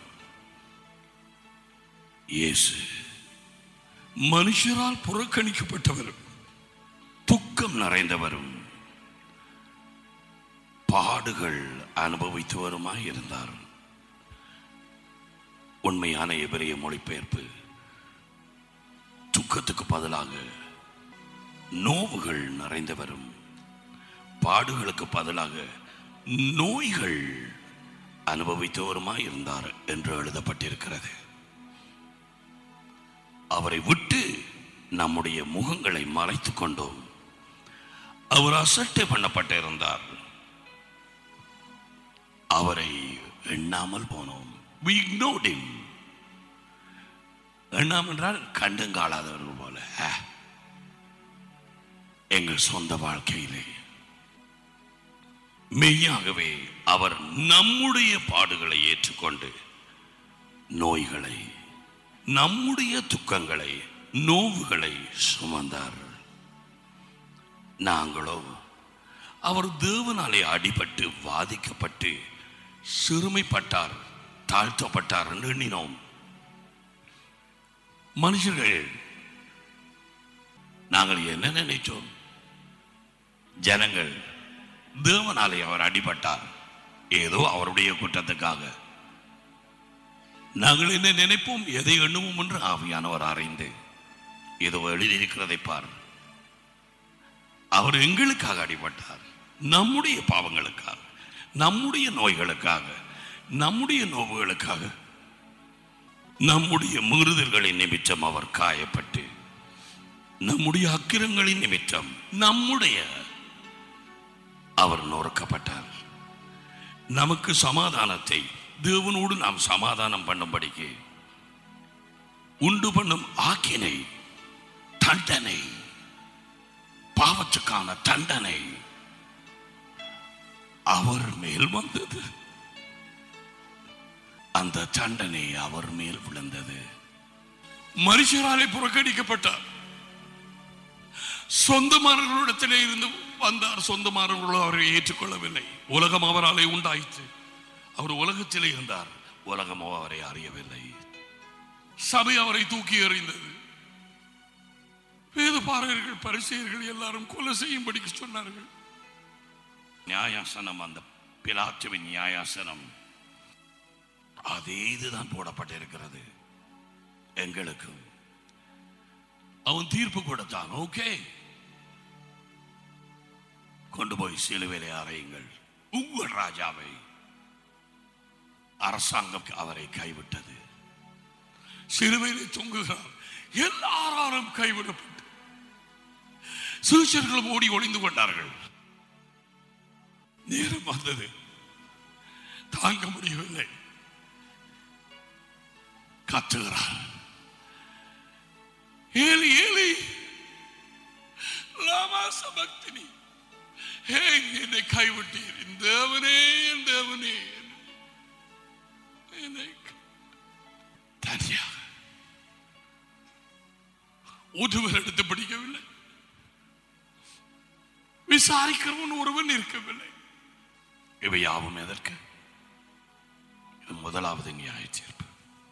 இயேசு மனுஷரால் புறக்கணிக்கப்பட்டவரும் துக்கம் நிறைந்தவரும் பாடுகள் அனுபவித்தவருமாய் இருந்தார். உண்மையான எபிரேய மொழிபெயர்ப்பு துக்கத்துக்கு பதிலாக நோவுகள் நிறைந்தவரும், பாடுகளுக்கு பதிலாக நோய்கள் அனுபவித்தவருமாய் இருந்தார் என்று எழுதப்பட்டிருக்கிறது. அவரை விட்டு நம்முடைய முகங்களை மறைத்துக் கொண்டோம். அவர் அசட்டை பண்ணப்பட்டிருந்தார். அவரை எண்ணாமல் போனோம். We ignored him. எண்ணாம் என்றால் கண்டுங்காளாதவர்கள் போல. எங்கள் சொந்த வாழ்க்கையிலே மெய்யாகவே அவர் நம்முடைய பாடுகளை ஏற்றுக்கொண்டு நோய்களை, நம்முடைய துக்கங்களை, நோவுகளை சுமந்தார். நாங்களோ அவர் தேவனாலே அடிபட்டு வாதிக்கப்பட்டு சிறுமைப்பட்டார், தாழ்த்தப்பட்டார் என்று எண்ணினோம். மனுஷர்கள் நாங்கள் என்ன நினைச்சோம்? ஜனங்கள் தேவனாலே அவர் அடிபட்டார், ஏதோ அவருடைய குற்றத்துக்காக. நாங்கள் என்ன நினைப்போம், எதை எண்ணுவோம் என்று ஆவியானவர் அறிந்து ஏதோ எழுதியிருக்கிறதை பார். அவர் எங்களுக்காக அடிபட்டார், நம்முடைய பாவங்களுக்காக, நம்முடைய நோய்களுக்காக, நம்முடைய நோவுகளுக்காக, நம்முடைய மீறுதல்களின் நிமித்தம் அவர் காயப்பட்டு, நம்முடைய அக்கிரங்களின் நிமித்தம் அவர் நொறுக்கப்பட்டார். நமக்கு சமாதானத்தை, தேவனோடு நாம் சமாதானம் பண்ணும்படிக்கு உண்டு பண்ணும் ஆக்கினை, தண்டனை, பாவத்துக்கான தண்டனை அவர் மேல் வந்தது. அந்த தண்டனை அவர் மேல் விழுந்தது. மனுஷராலே புறக்கணிக்கப்பட்டார். சொந்தமானவர்களிடத்திலே இருந்து வந்தார், சொந்தமானவர்கள் அவரை ஏற்றுக்கொள்ளவில்லை. உலகம் அவராலே உண்டாயிற்று, அவர் உலகத்திலே இருந்தார், உலகமோ அவரை அறியவில்லை. சபை அவரை தூக்கி எறிந்தது. வேதபாரகர்கள், பரிசேயர்கள் எல்லாரும் கொலை செய்யும்படிக்கு சொன்னார்கள். நியாயாசனம், அந்த பிலாத்துவின் நியாயாசனம், அதே இதுதான் போடப்பட்டிருக்கிறது எங்களுக்கு. அவன் தீர்ப்பு கொடுத்தான். ஓகே, கொண்டு போய் சிலுவையிலே அறையுங்கள். உங்கள் ராஜாவை. அரசாங்கம் அவரை கைவிட்டது. சிலுவையிலே தொங்குகிறார். எல்லாரும் கைவிடப்பட்டு சீஷர்களும் ஓடி ஒளிந்து கொண்டார்கள். நேரம் வந்தது, தாங்க முடியவில்லை, கத்துகிறார். ஏலி ஏலி லாமா சபக்தினி, என்னை கைவிட்டீர், என் தேவனே, என் தேவனே. தனியாக ஒருவர் எடுத்து பிடிக்கவில்லை, விசாரிக்கிறவன் ஒருவன் இருக்கவில்லை. இவை யாவும் எதற்கு? முதலாவது நியாய தீர்ப்பு.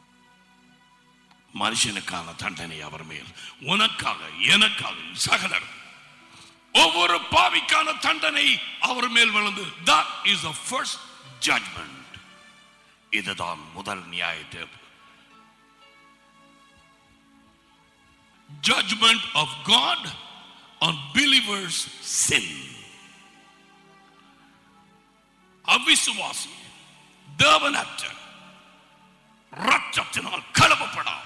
மனுஷனுக்கான தண்டனை அவர் மேல், உனக்காக, எனக்காக, சகலர் ஒவ்வொரு பாவிக்கான தண்டனை அவர் மேல் விழுந்து. That is the first judgment. இதுதான் முதல் நியாய தீர்ப்பு. Judgment of God on believers' sin. அவிசுவாசி, தேவனற்ற, இரத்தத்தினால் கலவப்படாத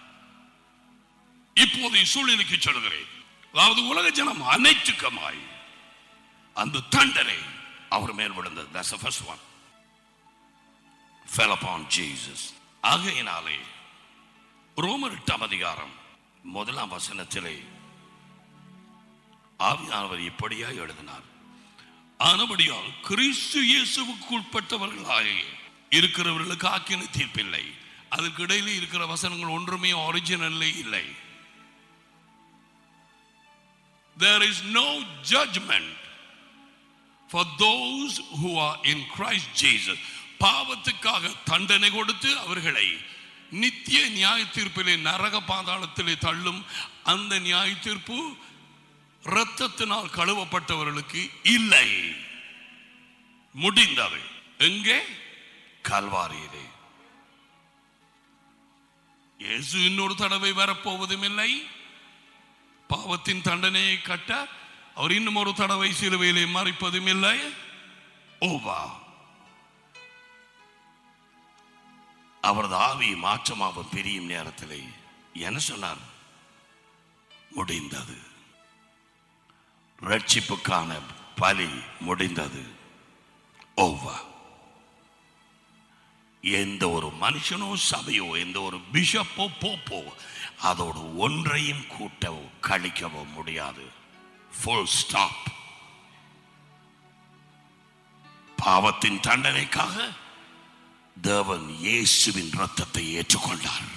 இப்போது சூழ்நிலைக்கு சொல்கிறேன். அதாவது உலக ஜனம் அனைத்துக்குமாய் அந்த தண்டனை அவர் மேல் விழுந்தது. That's the first one. Fell upon Jesus. ஆகையினாலே ரோமர் 8 அதிகாரம் 1 வசனத்திலே ஆவியானவர் இப்படியாய் எழுதினார். ஆனபடியால் கிறிஸ்து இயேசுவுக்கு உட்பட்டவர்களாக இருக்கிறவர்களுக்கு ஆக்கினை தீர்ப்பில்லை. அதற்கு இடையிலே இருக்கிற வசனங்கள் ஒன்றுமே ஒரிஜினல்லே இல்லை. There is no judgment for those who are in Christ Jesus. பாவத்துக்காக தண்டனை கொடுத்து அவர்களை நித்திய நியாய தீர்ப்பிலே, நரக பாதாளத்திலே தள்ளும் அந்த நியாய தீர்ப்பு இரத்தத்தினால் கழுவப்பட்டவர்களுக்கு இல்லை. முடிந்தது. எங்கே? கல்வாரியிலே. இயேசு இன்னொரு தடவை வரப்போவதும் இல்லை. பாவத்தின் தண்டனையை கட்ட அவர் இன்னும் ஒரு தடவை சிலுவையிலே மறிப்பதும் இல்லை. ஓவா. அவரது ஆவி மாற்றமாகவும் பிரியும் நேரத்திலே என்ன சொன்னார்? முடிந்தது. ரட்சிப்புக்கான பலி முடிந்தது. ஓவா. எந்த ஒரு மனுஷனோ சபையோ எந்த ஒரு பிஷப்போ போப்போ அதோடு ஒன்றையும் கூட்டவோ கழிக்கவோ முடியாது. Full stop. பாவத்தின் தண்டனைக்காக தேவன் இயேசுவின் இரத்தத்தை ஏற்றுக்கொண்டார்.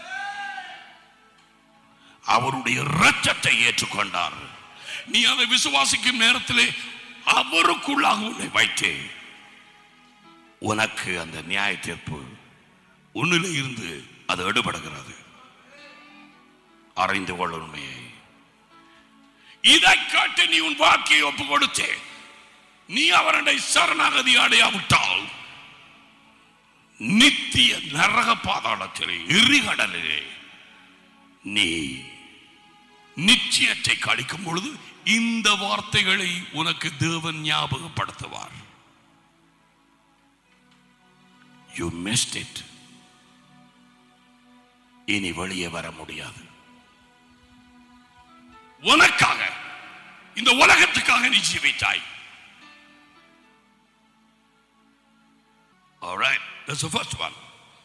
அவருடைய இரத்தத்தை ஏற்றுக்கொண்டார். நீ அதை விசுவாசிக்கும் நேரத்திலே அவருக்குள்ளாக உன்னை வைத்து உனக்கு அந்த நியாய தீர்ப்பு உன்னிலே இருந்து அது எடுபடுகிறது. அறிந்து கொள்ள உண்மையை. இதை காட்டு நீ உன் வாக்கை ஒப்பு கொடுத்தே நீ அவருடைய சரணாகதி அடையாவிட்டால் நித்திய நரக பாதாளத்திலே எரிகடலிலே நீ நிச்சயத்தை கழிக்கும் பொழுது இந்த வார்த்தைகளை உனக்கு தேவன் ஞாபகப்படுத்துவார். You missed it. இனி வெளியே வர முடியாது. உனக்காக இந்த உலகத்துக்காக நீ ஜீவித்தாய். All right, that's the first one.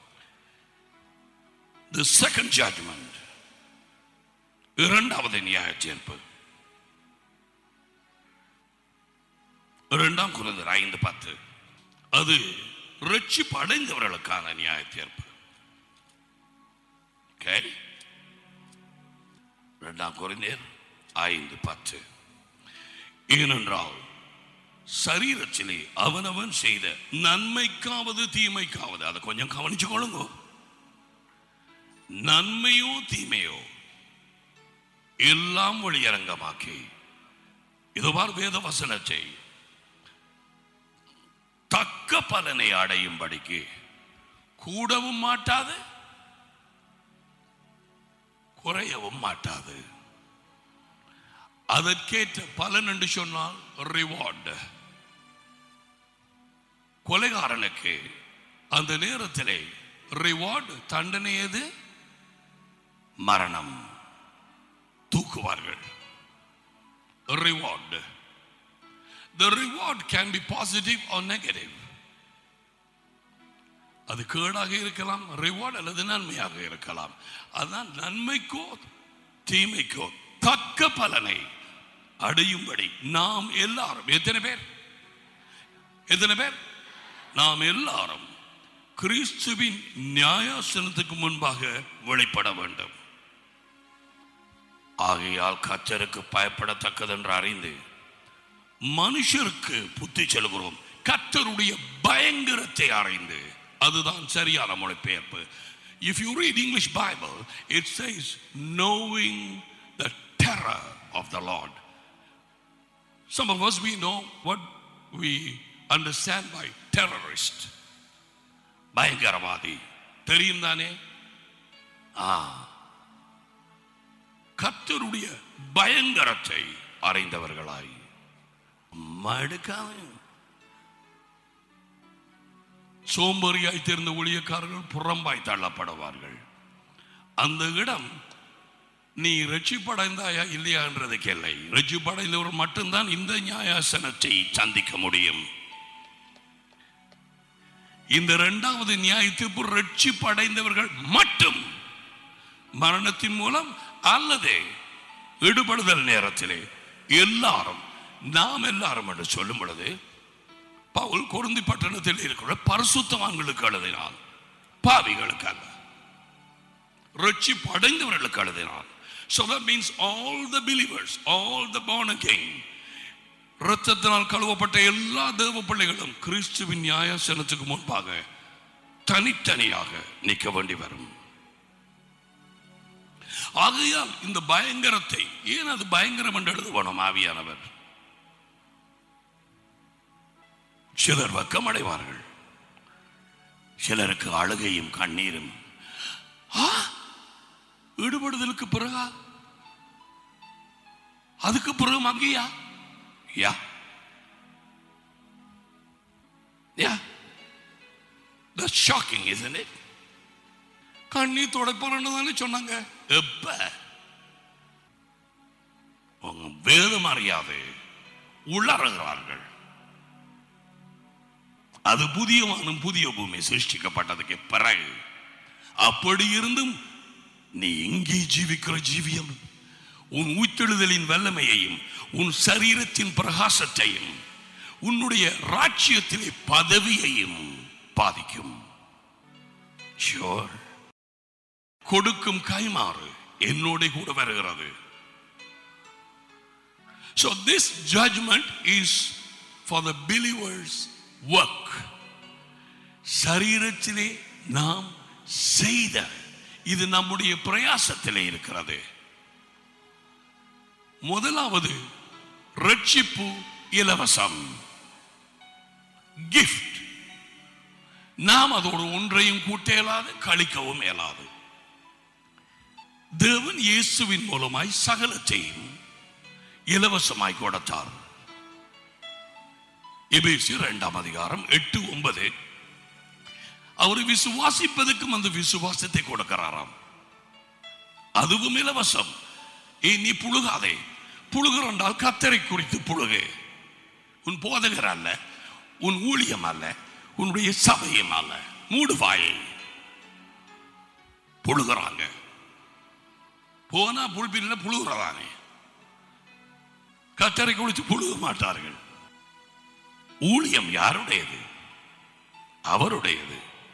The second judgment, இரண்டாவது நியாய தீர்ப்பு. 2 கொரிந்தியர் 5:10. அது ரட்சிப்பு அடைந்தவர்களுக்கான நியாய தீர்ப்பு. Okay? 2 கொரிந்தியர் 5:10. ஏனென்றால் சரீரத்திலே அவனவன் செய்த நன்மைக்காவது தீமைக்காவது, அதை கொஞ்சம் கவனிச்சு கொள்ளுங்க. நன்மையோ தீமையோ எல்லாம் வெளியரங்கமாக்கி இதுவார் வேத வசனத்தை தக்க பலனை அடையும்படிக்கு கூடவும் மாட்டாது குறையவும் மாட்டாது. அதற்கேற்ற பலன் என்று சொன்னால் ரிவார்டு. கொலைகாரனுக்கு அந்த நேரத்திலே ரிவார்டு தண்டனை எது? மரணம், தூக்குவார்கள். Reward. The reward can be positive or negative. அது கேடாக இருக்கலாம் ரிவார்டு, அல்லது நன்மையாக இருக்கலாம். அதான் நன்மைக்கோ தீமைக்கோ தக்க பலனை அடையும்படி நாம் எல்லாரும், எத்தனை பேர் நாம் எல்லாரும் கிறிஸ்துவின் நியாயாசனத்துக்கு முன்பாக வெளிப்பட வேண்டும். ஆகையால் கர்த்தருக்கு பயப்படத்தக்கது என்று அறிந்து மனுஷருக்கு புத்தி செலுகிறோம், கர்த்தருடைய பயங்கரத்தை அறிந்து. அதுதான் சரியான மொழிபெயர்ப்பு. If you read English Bible, it says knowing the terror of the Lord. Some of us, we know what we understand by terrorist. பயங்கரவாதி தெரியும் தானே? கர்த்தருடைய பயங்கரத்தை அறிந்தவர்களாய் மடுக்காம சோம்பேறியாய் தேர்ந்த ஊழியக்காரர்கள் புறம்பாய் தள்ளப்படுவார்கள். அந்த இடம் நீ ரட்சிப்படைந்தாயா இல்லையா என்றதுக்கு இல்லை. ரட்சிப்படைந்தவர் மட்டும்தான் இந்த நியாயாசனத்தை சந்திக்க முடியும். இந்த 2வது நியாய தீர்ப்பு ரட்சிப்படைந்தவர்கள் மட்டும் மரணத்தின் மூலம் அல்லது ஈடுபடுதல் நேரத்திலே எல்லாரும், நாம் எல்லாரும் என்று சொல்லும் பொழுது பவுல் கொரிந்தி பட்டணத்தில் இருக்கிற பரிசுத்தவான்களுக்கு எழுதினான், பாவிகளுக்கு அல்ல, ரட்சிப்பு அடைந்தவர்களுக்கு எழுதினான். So that means all the believers, all the born again, இரத்தத்தினால் கழுவப்பட்ட எல்லா தேவ பிள்ளைகளும் கிறிஸ்துவின் நியாயாசனத்துக்கு முன்பாக தனித்தனியாக நிற்க வேண்டி வரும். ஆகையால் இந்த பயங்கரத்தை, ஏன் அது பயங்கரம் என்று எழுதுவோம் ஆவியானவர்? சிலர் வெட்கமடைவார்கள், சிலருக்கு அழுகையும் கண்ணீரும். ஈடுபடுதலுக்கு பிறகா, அதுக்கு பிறகு அங்கேயா? That's shocking, isn't it? கண்ணீர் துடைப்பான்னு தானே சொன்னாங்க. எப்ப வேதம் அறியாது உளறுகிறார்கள். அது புதிய வானம் புதிய பூமி சிருஷ்டிக்கப்பட்டதுக்கு பிறகு. அப்படி இருந்தும் நீ எங்கே ஜீவிக்கிற ஜீவியம் உன் உயிர்த்தெழுதலின் வல்லமையையும் உன் சரீரத்தின் பிரகாசத்தையும் உன்னுடைய ராஜ்யத்திலே பதவியையும் பாதிக்கும். கொடுக்கும் கைமாறு என்னோட கூட வருகிறது. So this judgment is for the believers' work. சரீரத்திலே நாம் செய்த இது நம்முடைய பிரயாசத்திலே இருக்கிறது. முதலாவது ரட்சிப்பு இலவசம், கிஃப்ட். நாம் அதோடு ஒன்றையும் கூட்ட இயலாது, கழிக்கவும் இயலாது. தேவன் இயேசுவின் மூலமாய் சகலத்தையும் இலவசமாய் கொடுத்தார். எபேசியர் 2 அதிகாரம் 8-9. அவர் விசுவாசிப்பதற்கும் அந்த விசுவாசத்தை கொடுக்கிறாராம். அதுவும் இலவசம். நீ புழுகாதே. புழுகிறண்டால் கர்த்தரை குறித்து புழுகு. உன் போதகர் அல்ல, உன் ஊழியம் அல்ல, உன்னுடைய சபையும் அல்ல. மூடுவாயை. புழுகிறாங்க. போனா புல்பில்ல புழுகிறதானே. கர்த்தரை குறித்து புழுக மாட்டார்கள். ஊழியம் யாருடையது? அவருடையது.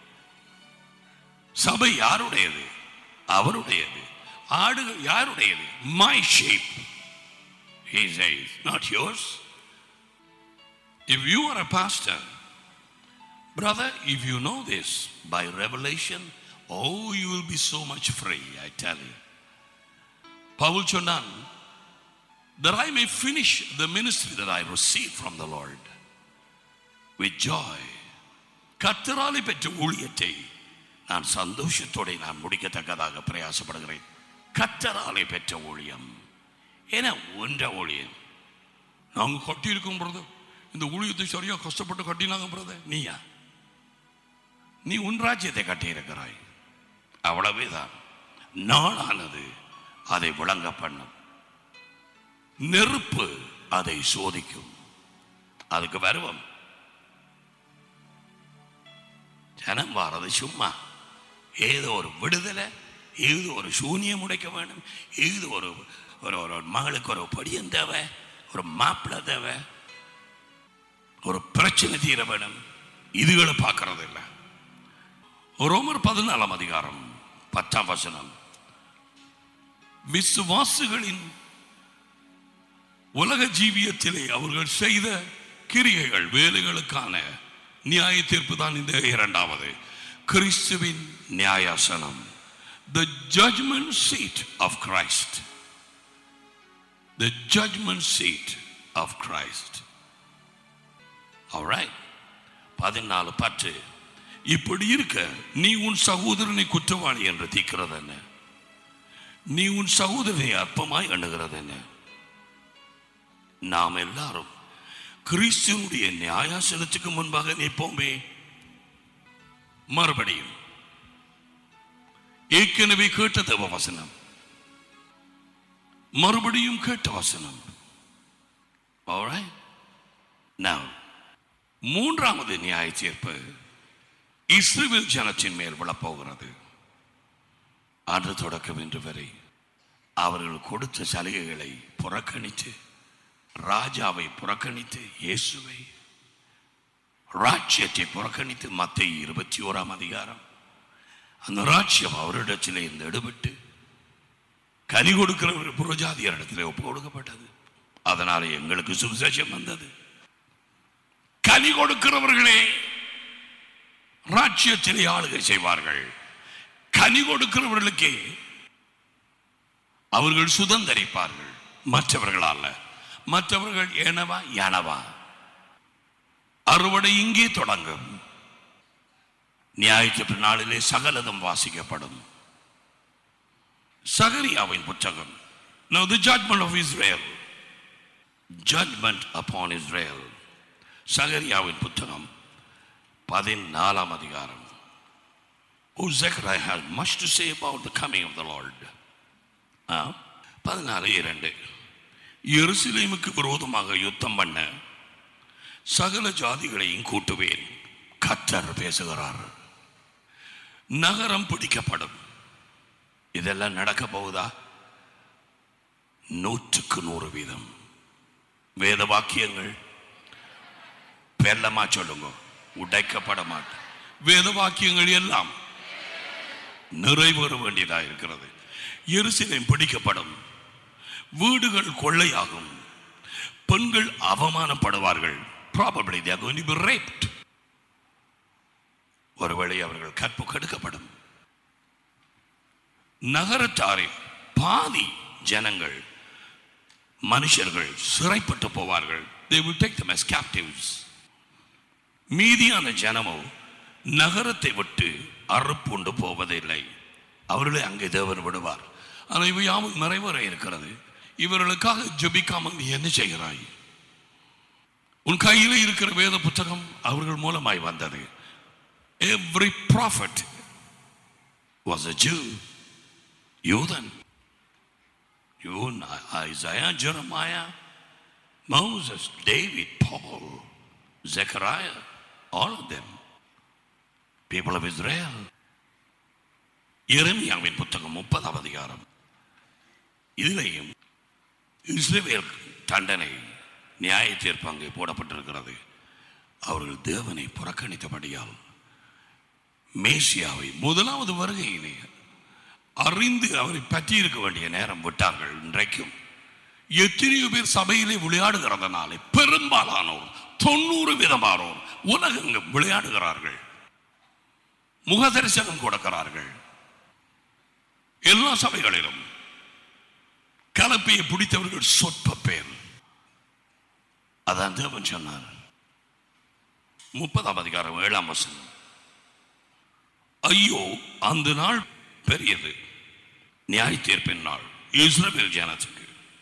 சபை யாருடையது? அவருடையது. ஆடுகள் யாருடையது? My sheep, he says, not yours. If you are a pastor, brother, if you know this by revelation, oh, you will be so much free, I tell you. Pavul சொன்னான், that I may finish the ministry that I received from the Lord with joy. கர்த்தராலே பெற்ற ஊழியத்தை நான் சந்தோஷத்தோடு நான் முடிக்கத்தக்கதாக பிரயாசப்படுகிறேன். கர்த்தராலே பெற்ற ஊழியம். ஏன்னா ஒன்ற ஊழியம் நாங்கள் கட்டியிருக்கோம் பிரதர். இந்த ஊழியத்தை சரியா கஷ்டப்பட்டு கட்டினாங்க பிரதர். நீயா? நீ உன் ராஜ்யத்தை கட்டியிருக்கிறாய். அவ்வளவேதான். நாளானது அதை விளங்க பண்ணும். நெருப்பு அதை சோதிக்கும். அதுக்கு வருவம். ஜனம் வாரது சும்மா ஏதோ ஒரு விடுதலை, ஏதோ ஒரு சூனியம் உடைக்க வேணும், ஏதோ ஒரு ஒரு மகளுக்கு ஒரு படியம் தேவை, ஒரு மாப்பிள்ளை தேவை, ஒரு பிரச்சனை தீர வேணும். இதுகளை பார்க்கறது இல்லை. ரோமர் 14 அதிகாரம் 10 வசனம். விசுவாசிகளின் உலக ஜீவியத்திலே அவர்கள் செய்த கிரியைகள், வேலைகளுக்கான நியாய தீர்ப்பு தான் இந்த 2வது கிறிஸ்துவின் நியாயாசனம். The judgment seat of Christ. The judgment seat of Christ. All right. 14:10. இப்படி இருக்க நீ உன் சகோதரனை குற்றவாளி என்று தீர்க்கிறது என்ன? நீ உன் சகோதரனை அற்பமாய் எண்ணுகிறது என்ன? நாம் எல்லாரும் கிறிஸ்துவனுடைய நியாயாசனத்துக்கு முன்பாக நிற்போமே. மறுபடியும் ஏற்கனவே கேட்ட தேவ வசனம், மறுபடியும் கேட்ட வசனம். All right? Now, 3வது நியாய தீர்ப்பு இஸ்ரவேல் ஜனத்தின் மேல் விழப்போகிறது. அன்று தொடக்கம் இன்று வரை அவர்கள் கொடுத்த சலுகைகளை புறக்கணித்து, ராஜாவை புறக்கணித்து, இயேசுவை, ராஜ்யத்தை புறக்கணித்து, மத்தேயு 21 அதிகாரம், அந்த ராஜ்யம் அவரிடத்திலே இருந்து எடுபட்டு கனி கொடுக்கிற புறஜாதியரிடத்திலே ஒப்பு கொடுக்கப்பட்டது. அதனால எங்களுக்கு சுவிசேஷம் வந்தது. கனி கொடுக்கிறவர்களே ராஜ்யத்திலே ஆளுகை செய்வார்கள். கனி கொடுக்கிறவர்களுக்கே அவர்கள் சுதந்தரிப்பார்கள், மற்றவர்கள் அல்ல. மற்றவர்கள் ஏனவா யானவா. அறுவடை இங்கே தொடங்கும். நியாயத்தீர்ப்பு நாளிலே சகலதும் வாசிக்கப்படும். சகரியாவின் புத்தகம். Now the judgment of Israel. Judgment upon Israel. சகரியாவின் புத்தகம் 14 அதிகாரம். Oh, Zechariah has much to say about the coming of the Lord. 14:2. எருசலேமுக்கு விரோதமாக யுத்தம் பண்ண சகல ஜாதிகளையும் கூட்டுவேன். கர்த்தர் பேசுகிறார். நகரம் பிடிக்கப்படும். இதெல்லாம் நடக்க போகுதா? 100% வேத வாக்கியங்கள் பெல்லமா சொல்லுங்க, உடைக்கப்பட மாட்டேன். வேத வாக்கியங்கள் எல்லாம் நிறைவேற வேண்டியதா இருக்கிறது. எருசலேம் பிடிக்கப்படும். வீடுகள் கொள்ளையாகும். பெண்கள் அவமானப்படுவார்கள். Probably they are going to be raped. ஒருவேளை அவர்கள் கற்பு கெடுக்கப்படும். நகரத்தாரே பாதி ஜனங்கள், மனுஷர்கள் சிறைப்பட்டு போவார்கள். They will take them as captives. மீதியான ஜனமோ நகரத்தை விட்டு அறுப்புண்டு போவதில்லை. அவர்களை அங்கே தேவன் விடுவார். ஆனால் இவை யாவும் நிறைவேற இருக்கிறது. இவர்களுக்காக ஜெபிக்காமல் நீ என்ன செய்கிறாய்? உன் கையில் இருக்கிற வேத புத்தகம் அவர்கள் மூலமாய் வந்தது. Every prophet was a Jew. யூதன். Isaiah, Jeremiah, Moses, David, Paul, Zechariah, all of them people of Israel. எரேமியாவின் புத்தகம் 30ஆம் அதிகாரம். இதிலேயும் இஸ்ரவேல் தண்டனை நியாய தீர்ப்பு அங்கே போடப்பட்டிருக்கிறது. அவர்கள் தேவனை புறக்கணித்தபடியால் மேசியாவை முதலாவது வருகையிலே அறிந்து அவரை பற்றி இருக்க வேண்டிய நேரம் விட்டார்கள். இன்றைக்கும் எத்தனையோ பேர் சபையிலே விளையாடுகிறதுனாலே பெரும்பாலானோர் 90% உலகெங்கும் விளையாடுகிறார்கள், முகதரிசனம் கொடுக்கிறார்கள். எல்லா சபைகளிலும் கலப்பையை பிடித்தவர்கள் சொற்ப பேர். அதான் தேவன் சொன்னார். 30ஆம் அதிகாரம் 7ஆம் வசனம். ஐயோ, அந்த நாள் பெரியது, நியாய தீர்ப்பின் நாள் இஸ்ரவேல் ஜனத்துக்கு.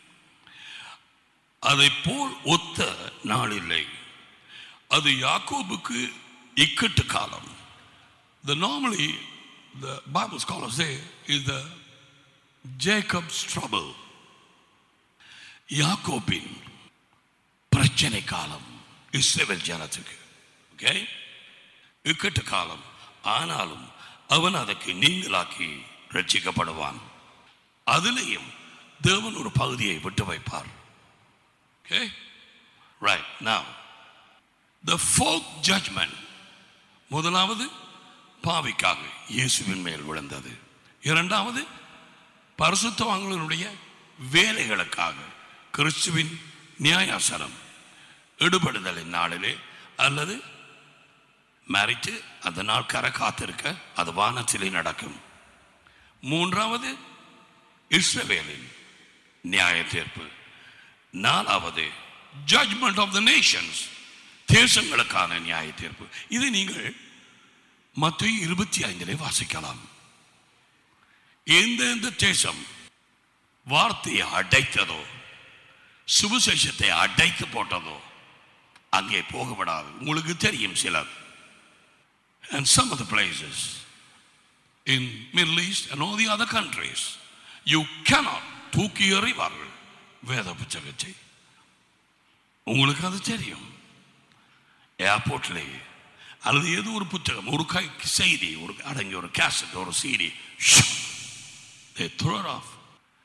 அதை போல் ஒத்த நாள் இல்லை. அது யாக்கோபுக்கு இக்கட்டு காலம். Normally the Bible scholars say is the Jacob's trouble. யாக்கோபின் பிரச்சனை காலம் இஸ்ரவேல் ஜனத்துக்கு. ஓகே, இக்கட்டு காலம். ஆனாலும் அவன் அதற்கு நீங்களாக்கி ரட்சிக்கப்படுவான். அதிலேயும் தேவன் ஒரு பகுதியை விட்டு வைப்பார். Okay, right now the fourth judgment. முதலாவது பாவிக்காக இயேசுவின் மேல் விழுந்தது. இரண்டாவது பரிசுத்தவான்களுடைய வேலைகளுக்காக கிறிஸ்துவின் நியாயாசனம் எடுபடுதலின் நாளிலே அல்லது மரித்து அந்த நாள் கரை காத்திருக்க அது வானத்திலே நடக்கும். மூன்றாவது இஸ்ரவேலின் நியாய தீர்ப்பு. நாலாவது ஜட்ஜ்மெண்ட் ஆஃப் த நேஷன்ஸ், தேசங்களுக்கான நியாய தீர்ப்பு. இது நீங்கள் மத்தேயு 25 வாசிக்கலாம். எந்தெந்த தேசம் வார்த்தையை அடைத்ததோ, சுவிசேஷத்தை அடைத்து போட்டதோ அங்கே போகப்படாது. உங்களுக்கு தெரியும் சிலர். And some of the places in Middle East and all the other countries you cannot தூக்கி எறிவார்கள் வேத புத்தகத்தை. உங்களுக்கு அது தெரியும். ஏர்போர்ட்லே அல்லது ஏதோ ஒரு புத்தகம், ஒரு செய்தி, ஒரு அடங்கிய ஒரு கேசட், ஒரு CD, they throw it off.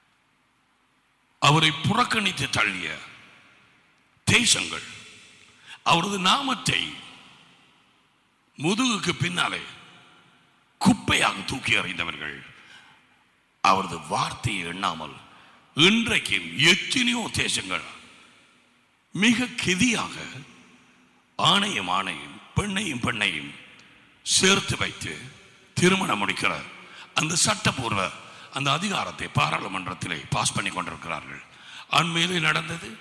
அவரை புறக்கணித்து தள்ளிய தேசங்கள், அவரது நாமத்தை முதுகுக்கு பின்னாலே குப்பையாக தூக்கி எறிந்தவர்கள், அவரது வார்த்தையை எண்ணாமல் இன்றைக்கு எத்தனையோ தேசங்கள் மிக கெதியாக ஆணையும் பெண்ணையும் பெண்ணையும் சேர்த்து வைத்து திருமணம் முடிக்கிற அந்த சட்டப்பூர்வ அந்த அதிகாரத்தை பாராளுமன்றத்திலே பாஸ் பண்ணி கொண்டிருக்கிறார்கள். அண்மையிலே நடந்தது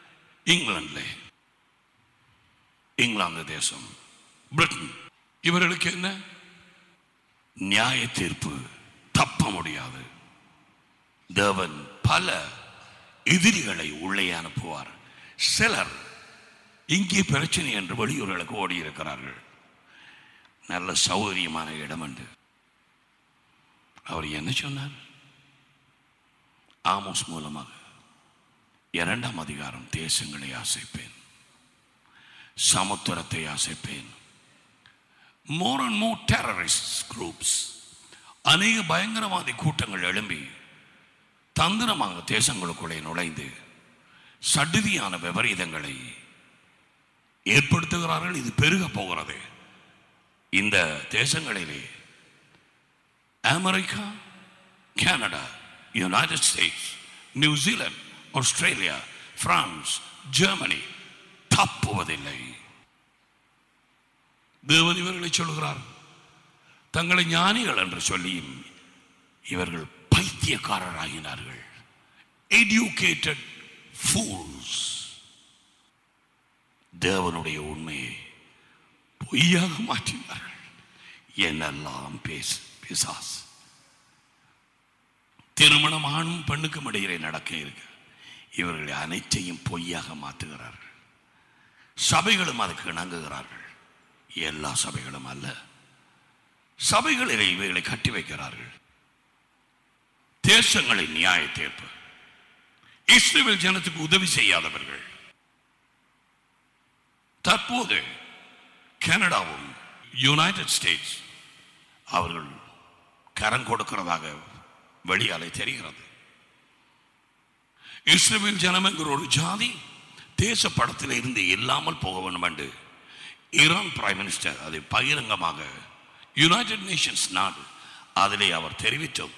இங்கிலாந்து தேசம், பிரிட்டன். இவர்களுக்கு என்ன நியாய தீர்ப்பு? தப்ப முடியாது. தேவன் பல எதிரிகளை உள்ளே அனுப்புவார். சிலர் இங்கே பிரச்சனை என்று வெளியூர்களுக்கு ஓடி இருக்கிறார்கள். நல்ல சௌகரியமான இடம் என்று அவர் என்ன சொன்னார்? ஆமோஸ் மூலமாக 2ஆம் அதிகாரம், தேசங்களை ஆசைப்பேன், சமுத்திரத்தை ஆசைப்பேன். More and more terrorist groups, அநேக பயங்கரவாதி கூட்டங்கள் எழும்பி தந்திரமாக தேசங்களுக்குள்ளே நுழைந்து சடுதியான விபரீதங்களை ஏற்படுத்துகிறார்கள். இது பெருக போகிறது. இந்த தேசங்களிலே America, Canada, United states, New Zealand, Australia, France, Germany தப்புவதில்லை. தேவன் இவர்களை சொல்லுகிறார், தங்களை ஞானிகள் என்று சொல்லியும் இவர்கள் பைத்தியக்காரராகினார்கள். Educated fools. தேவனுடைய உண்மையை பொய்யாக மாற்றினார்கள். என்னெல்லாம் பிசாஸ். திருமணம் ஆணும் பெண்ணுக்கும் இடையிலே நடக்க இருக்கு. இவர்களை அனைத்தையும் பொய்யாக மாற்றுகிறார்கள். சபைகளும் அதுக்கு இணங்குகிறார்கள். எல்லா சபைகளும் அல்ல, சபைகளிலே இவைகளை கட்டி வைக்கிறார்கள். தேசங்களின் நியாய தீர்ப்பு. இஸ்ரவேல் ஜனத்துக்கு உதவி செய்யாதவர்கள். தற்போது கனடாவும் யுனைடெட் ஸ்டேட்ஸ் அவர்கள் கரம் கொடுக்கிறதாக வெளியாலே தெரிகிறது. இஸ்ரவேல் ஜனம் என்கிற ஒரு ஜாதி தேச படத்தில் இருந்து இல்லாமல் போக வேண்டும் என்று ஈரான் பிரைம் மினிஸ்டர் அதை பகிரங்கமாக யுனைடெட் நேஷன்ஸ் நாடு அதிலே அவர் தெரிவித்தோம்.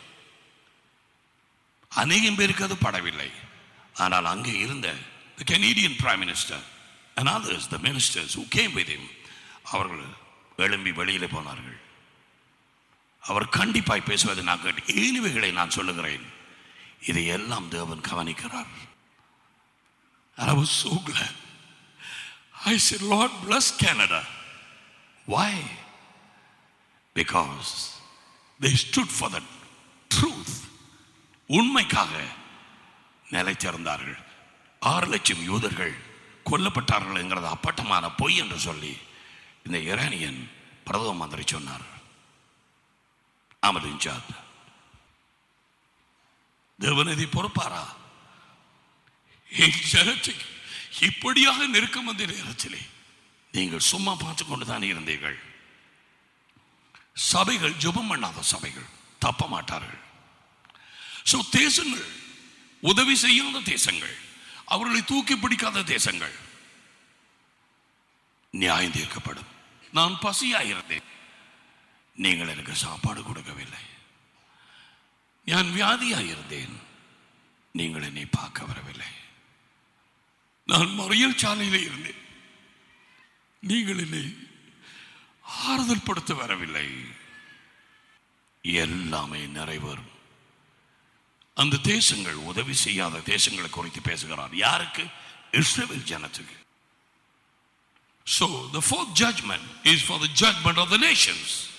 அநேகம் பேருக்கு அது படவில்லை. ஆனால் அங்கே இருந்த the Canadian Prime Minister and others, the ministers who came with him, அவர்கள் எழும்பி வெளியிலே போனார்கள். அவர் கண்டிப்பாய் பேசுவதை நான் கேட்டு ஏனிவைகளை நான் சொல்லுகிறேன். இதை எல்லாம் தேவன் கவனிக்கிறார். And I was so glad. I said, Lord, bless Canada. Why? Because they stood for the truth. உண்மைக்காக நிலைத்திருந்தார்கள். 6 லட்சம் யூதர்கள் கொல்லப்பட்டார்கள் என்கிறது அப்பட்டமான பொய் என்று சொல்லி இந்த ஈரானியன் பிரதம மந்திரி சொன்னார். அமதின்ஜாத் தேவனதி பொறுப்பாரா? இப்படியாக நெருக்கம் வந்த நேரத்திலே நீங்கள் சும்மா பார்த்து கொண்டுதான் இருந்தீர்கள். சபைகள் ஜெபம் பண்ணாத சபைகள் தப்ப மாட்டார்கள். தேசங்கள் உதவி செய்யாத தேசங்கள், அவர்களை தூக்கி பிடிக்காத தேசங்கள் நியாயம் தீர்க்கப்படும். நான் பசியாயிருந்தேன், நீங்கள் எனக்கு சாப்பாடு கொடுக்கவில்லை. நான் வியாதியாயிருந்தேன், நீங்கள் என்னை பார்க்க வரவில்லை. நான் மறியல் சாலையிலே இருந்தேன், நீங்கள் என்னை ஆறுதல் படுத்த வரவில்லை. எல்லாமே நிறைவேறும். அந்த தேசங்கள் உதவி செய்யாத தேசங்களை குறித்து பேசுகிறார். யாருக்கு? இஸ்ரவேல் ஜனத்துக்கு. So the fourth judgment is for the judgment of the nations.